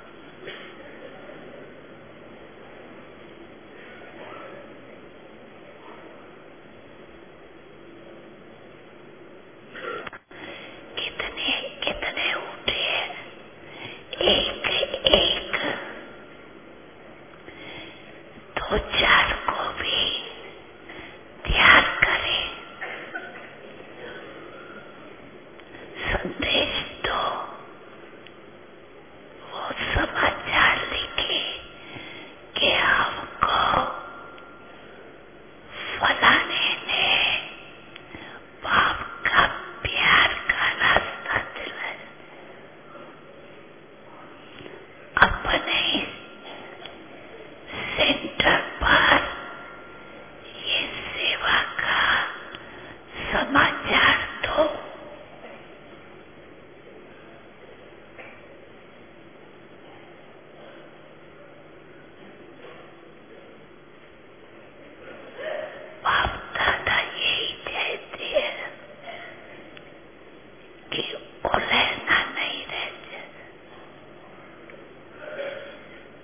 कितने कितने उठे हैं, एक एक दो चार को भी ध्यान करें, संदेश दो, वो समाचार लिखे कि हमको फलाने ने बाप का प्यार का रास्ता दिलाया। अपने सेंटर पर ये सेवा का समाचार दो। बाप दादा यही कहते हैं कि वो रहना नहीं रह जाए।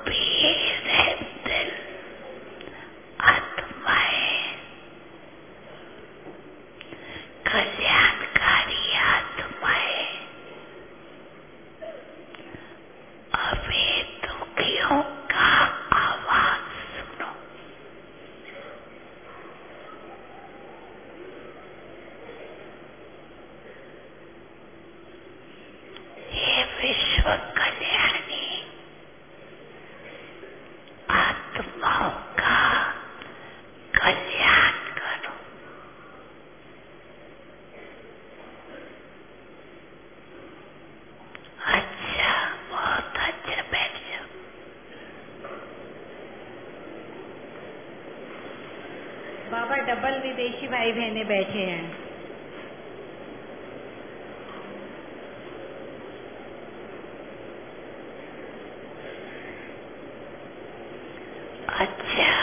भी दिल आत्माएं, कल्याणकारी आत्माएं, अभी दुखियों का आवाज सुनो। ये विश्व कल्याणी आत्माओं का कल्याण करो। अच्छा, बहुत अच्छा, बैठ जाओ। बाबा डबल विदेशी भाई बहने बैठे हैं। अच्छा,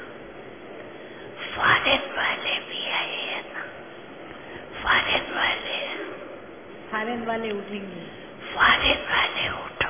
फॉरेन वाले भी आए हैं ना? फॉरेन वाले उठेंगे। फॉरेन वाले उठो।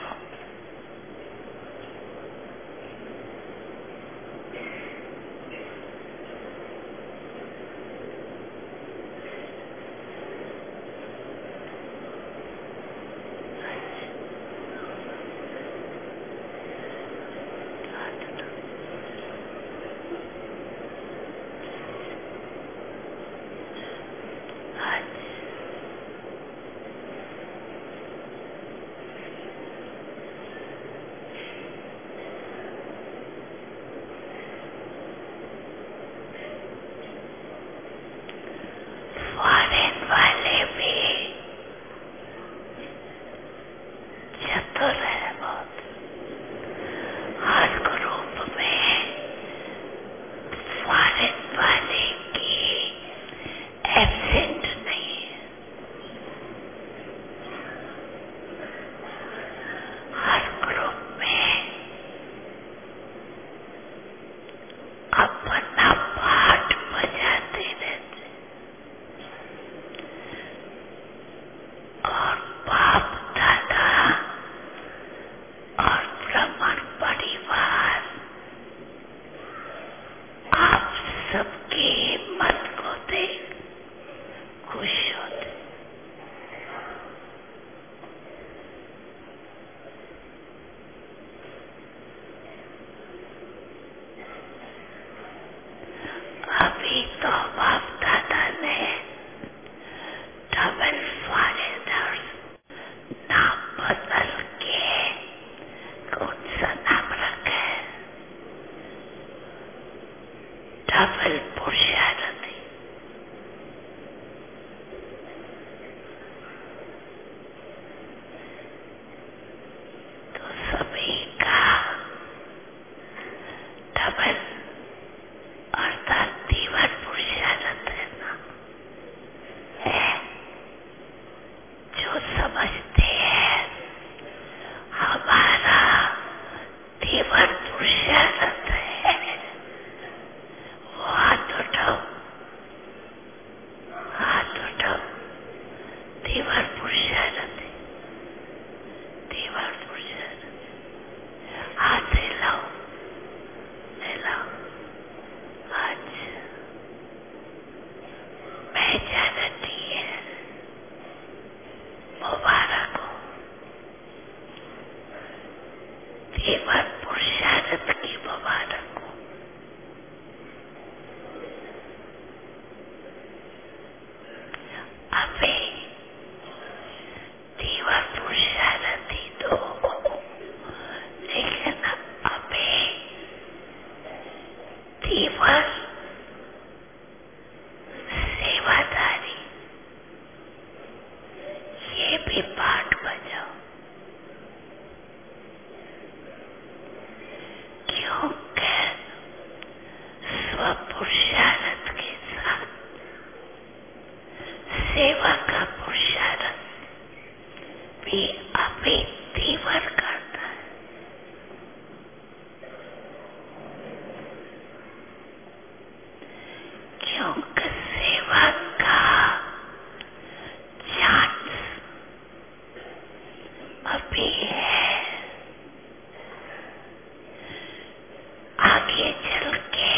आगे चल के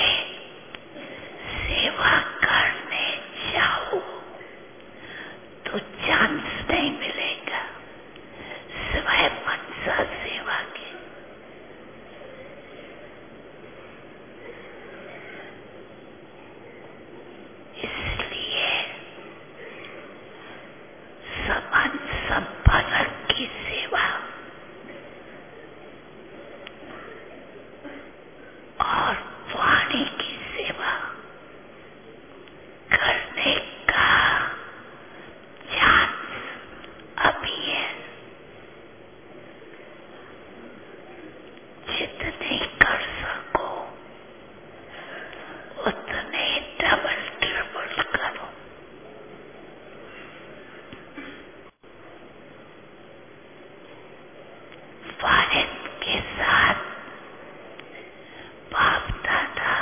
सेवा करने जाओ तो चांस नहीं मिलेगा सिवाय मनसा सेवा के। इसलिए समान संपादक की सेवा और वाणी की सेवा करने का चांस अभी है। जितने कर सको उतने डबल ट्रिपल करो। भारत के साथ बाप दादा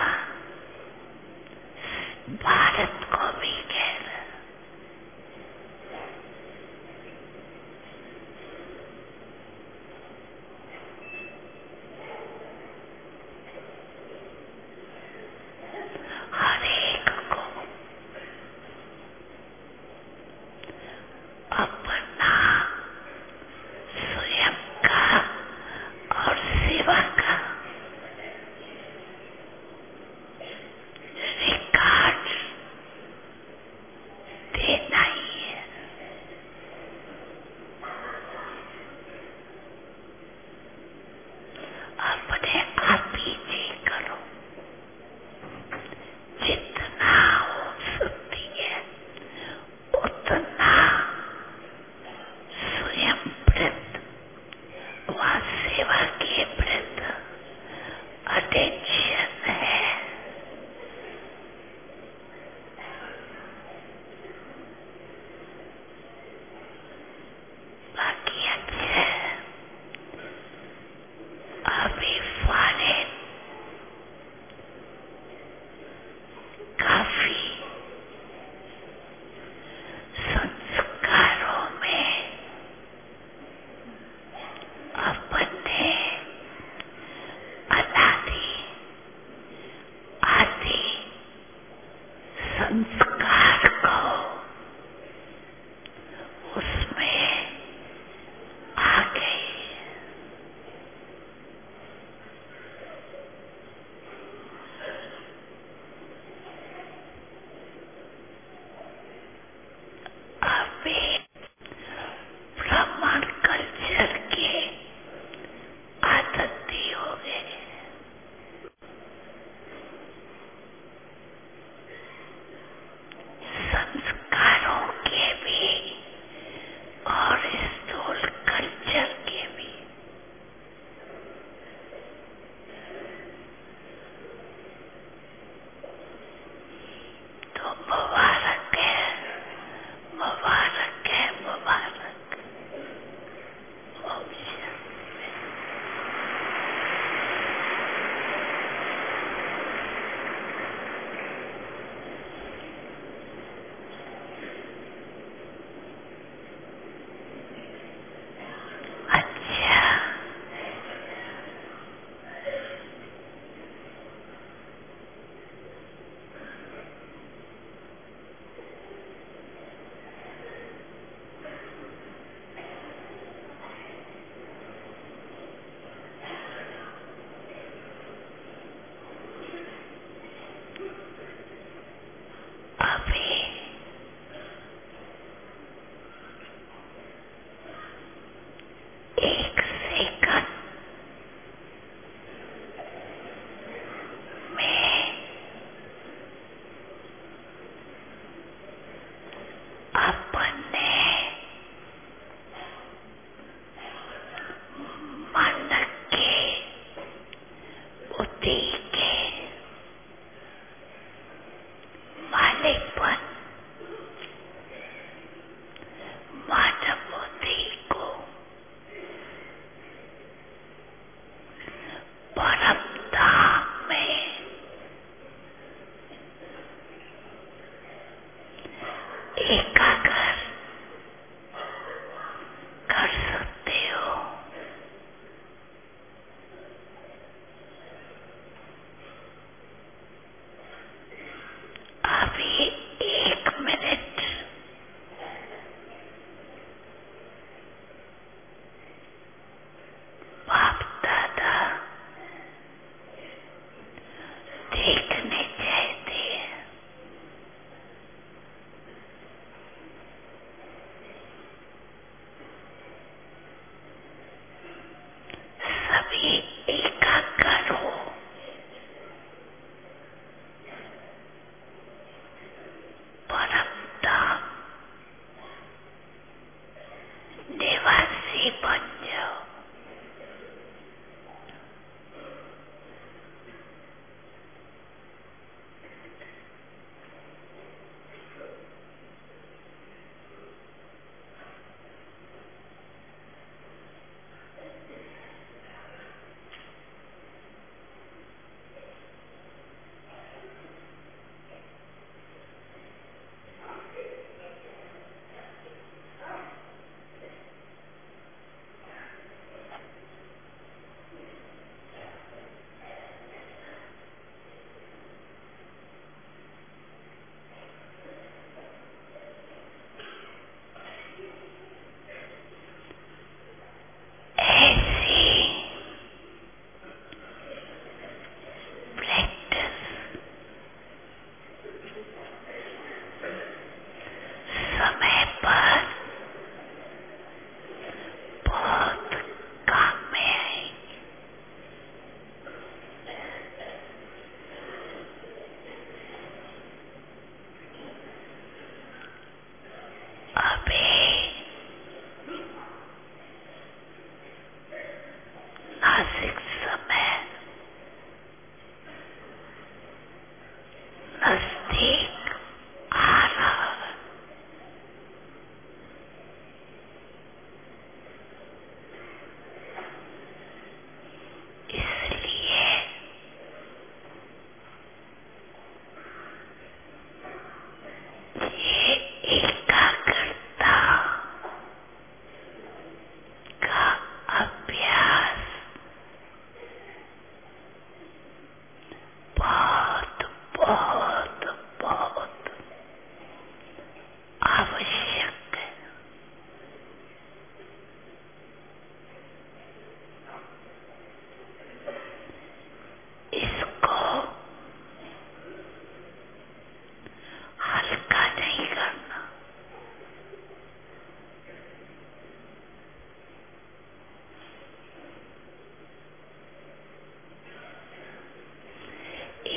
भारत को भी कह रहे हर एक को अपना स्वयं का और सेवा का रिकॉर्ड देना ही है। अपने आप ही जी करो जितना हो सकती है उतना स्वयं व्रत व सेवा के व्रत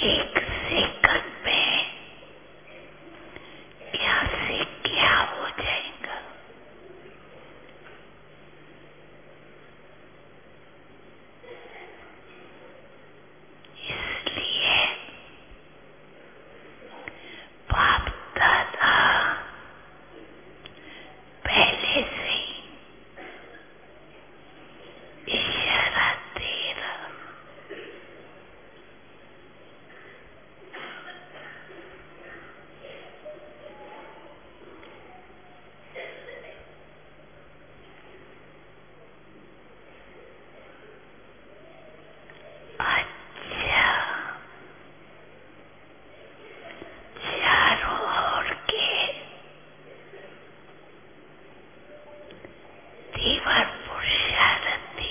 एक सेकंड में क्या से क्या हो जाएगा। इसलिए बाप दादा पहले से इशारा दे रहा, अच्छा चारों ओर के दीवार पुरुषार्थी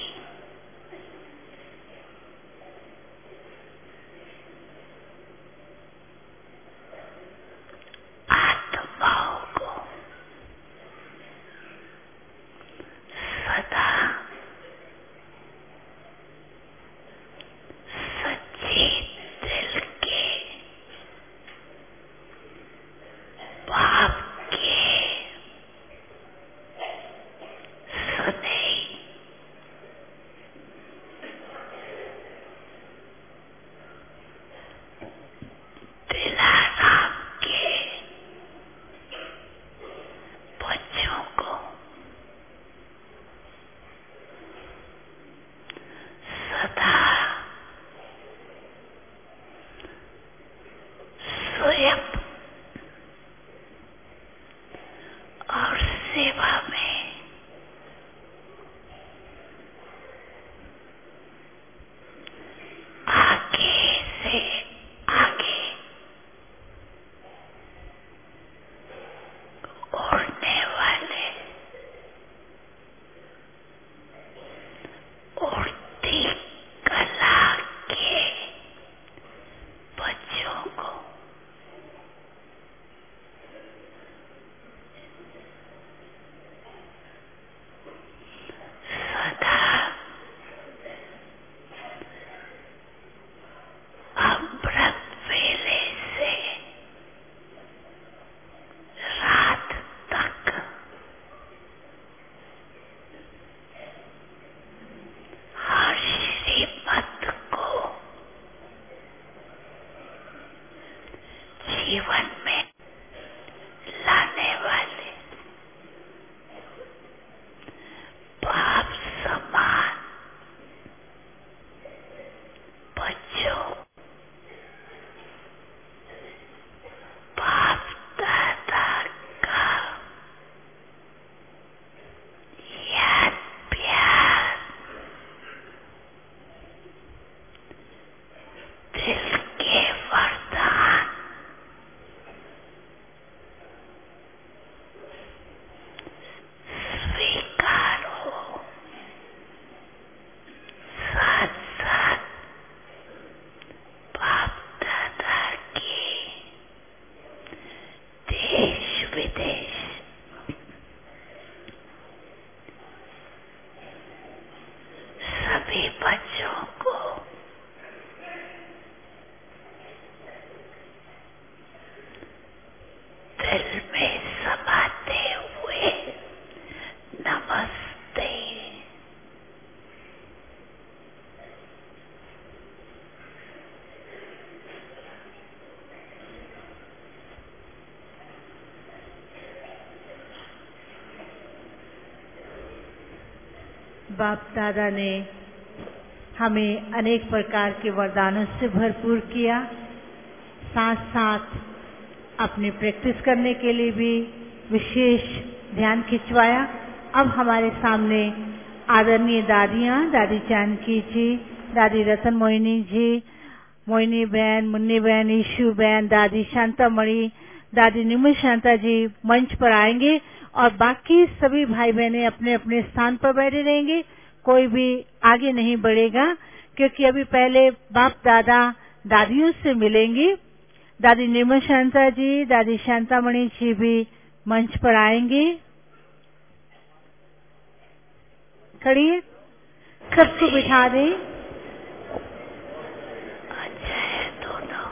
आत्माओं को सदा सचेत दिल के भाव के सुने दिलाराम के बच्चों को सदा स्वयं और सेवा में आगे से आगे उड़ने वाले उड़ती कला के बच्चों को सदा अमृत वेले से रात तक हर श्रीमत को जीवन में लाने वाले बाप समान बच्चों बाप दादा का याद प्यार दिल के वरदान स्वीकार हो, साथ साथ बाप दादा की देश विदेश सभी बच्चों को दिल में समाते हुए नमस्ते। बाप दादा ने हमें अनेक प्रकार के वरदानों से भरपूर किया, साथ साथ अपनी प्रैक्टिस करने के लिए भी विशेष ध्यान खिंचवाया। अब हमारे सामने आदरणीय दादियाँ, दादी जानकी जी, दादी रतन मोहिनी जी, मोहिनी बहन, मुन्नी बहन, ईशु बहन, दादी शांतामणि, दादी निर्मल शांता जी मंच पर आएंगे और बाकी सभी भाई बहनें अपने अपने स्थान पर बैठे रहेंगे। कोई भी आगे नहीं बढ़ेगा क्योंकि अभी पहले बाप दादा दादियों से मिलेंगे। दादी निर्मल शांता जी, दादी शांतामणि जी भी मंच पर आएंगे। खड़ी सबको बिठा दें। अच्छा है दोनों।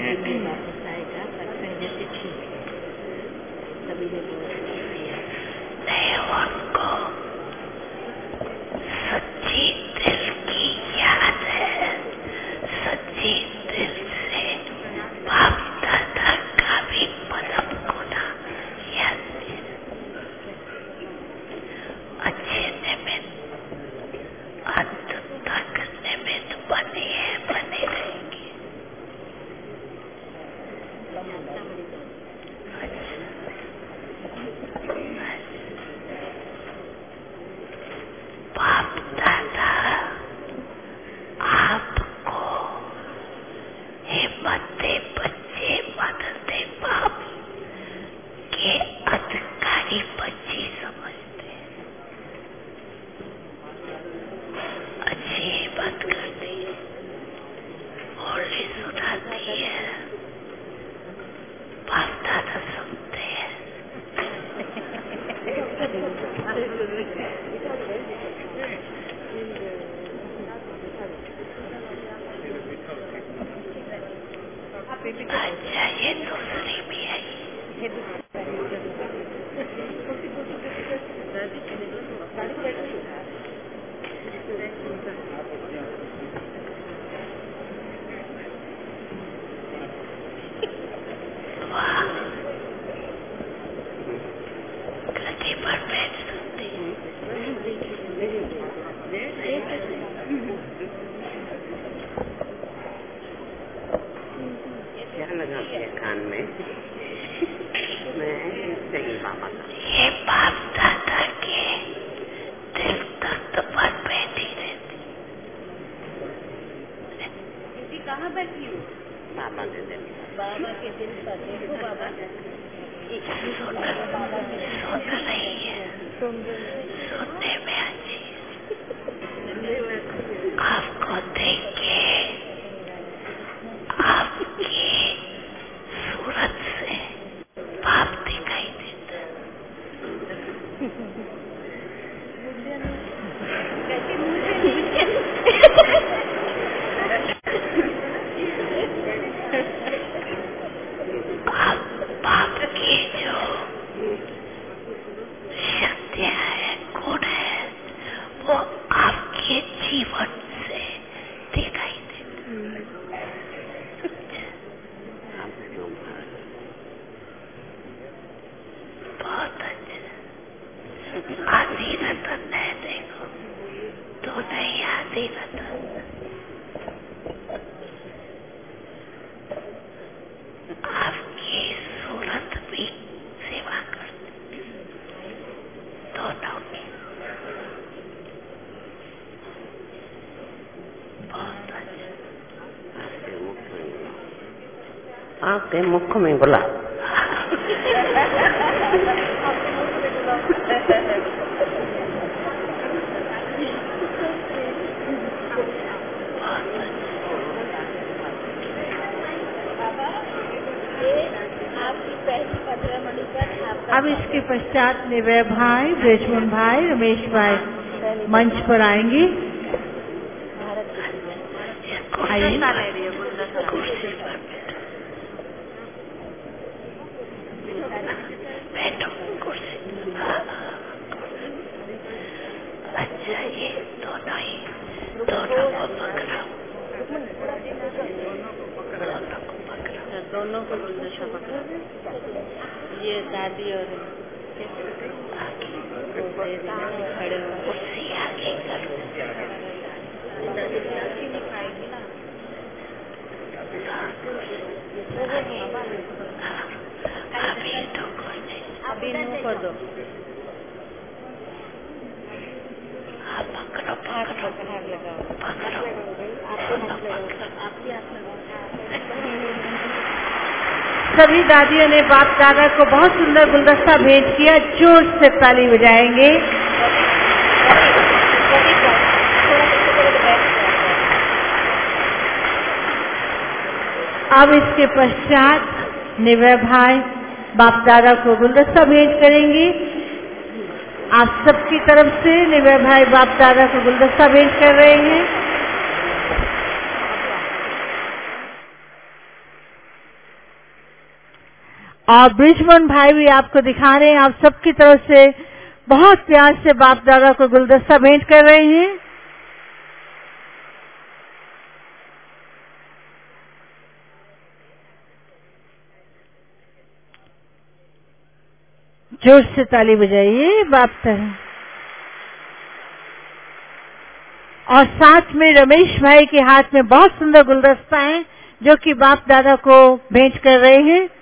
वापस आएगा सत्संग जैसे ठीक है सभी ने उनको सच्ची दिल की याद है, सच्ची दिल से बाप दादा का भी पदम गुना याद है। अच्छे निमित्त अंत तक निमित्त बने रहेंगे। बाप दादा आपको हिम्मत दे, बच्चे मदद दे, बाप के अधिकारी बच्ची समझते, अच्छी बात करती है, होली सुनाती है, बाप दादा सुनते हैं। अच्छा ये दूसरी भी है। वाह गद्दी पर बैठ सकती क्या लगाते हैं कान में? मैं सही बाबा का ये बाप दादा के दिल तक पर बैठी रहती। कहाँ बैठी हूँ? बाबा के दिल बाबा के दिल पर देखो बाबा सुन रही है, सुनने में अच्छी आपको देख के आपकी सूरत से बाप दिखाई देता। बाप की जो शक्तियाँ है, गुण है, वो आपके जीवन से दिखाई देता। बहुत अच्छा। आदि रतन है, देखो तो नहीं आदि रतन। आपकी सूरत भी सेवा करती दोनों की। बहुत अच्छा। आपके मुख में गुलाब। आपकी पहली 15 मणि पर अब इसके पश्चात निवय भाई, ब्रजमोहन भाई, रमेश भाई मंच पर आएंगे। आइए बैठो कुर्सी। अच्छा ये दोनों ही दोनों को पकड़ो, दोनों को गुलदस्ता पकड़ो। ये दादी और खड़े हो कुर्सी आगे कर। अभी तो कुछ नहीं, अभी नो कर दो। पकड़ो पकड़ो पकड़ो, सभी दादियों ने बाप दादा को बहुत सुंदर गुलदस्ता भेंट किया। जोर से ताली बजाएंगे। अब इसके पश्चात निवय भाई बाप दादा को गुलदस्ता भेंट करेंगे। आप सबकी तरफ से निवय भाई बाप दादा को गुलदस्ता भेंट कर रहे हैं। और ब्रिजमोहन भाई भी आपको दिखा रहे हैं, आप सबकी तरफ से बहुत प्यार से बाप दादा को गुलदस्ता भेंट कर रहे हैं। जोर से ताली बजाइए बाप दादा। और साथ में रमेश भाई के हाथ में बहुत सुंदर गुलदस्ता है जो कि बाप दादा को भेंट कर रहे हैं।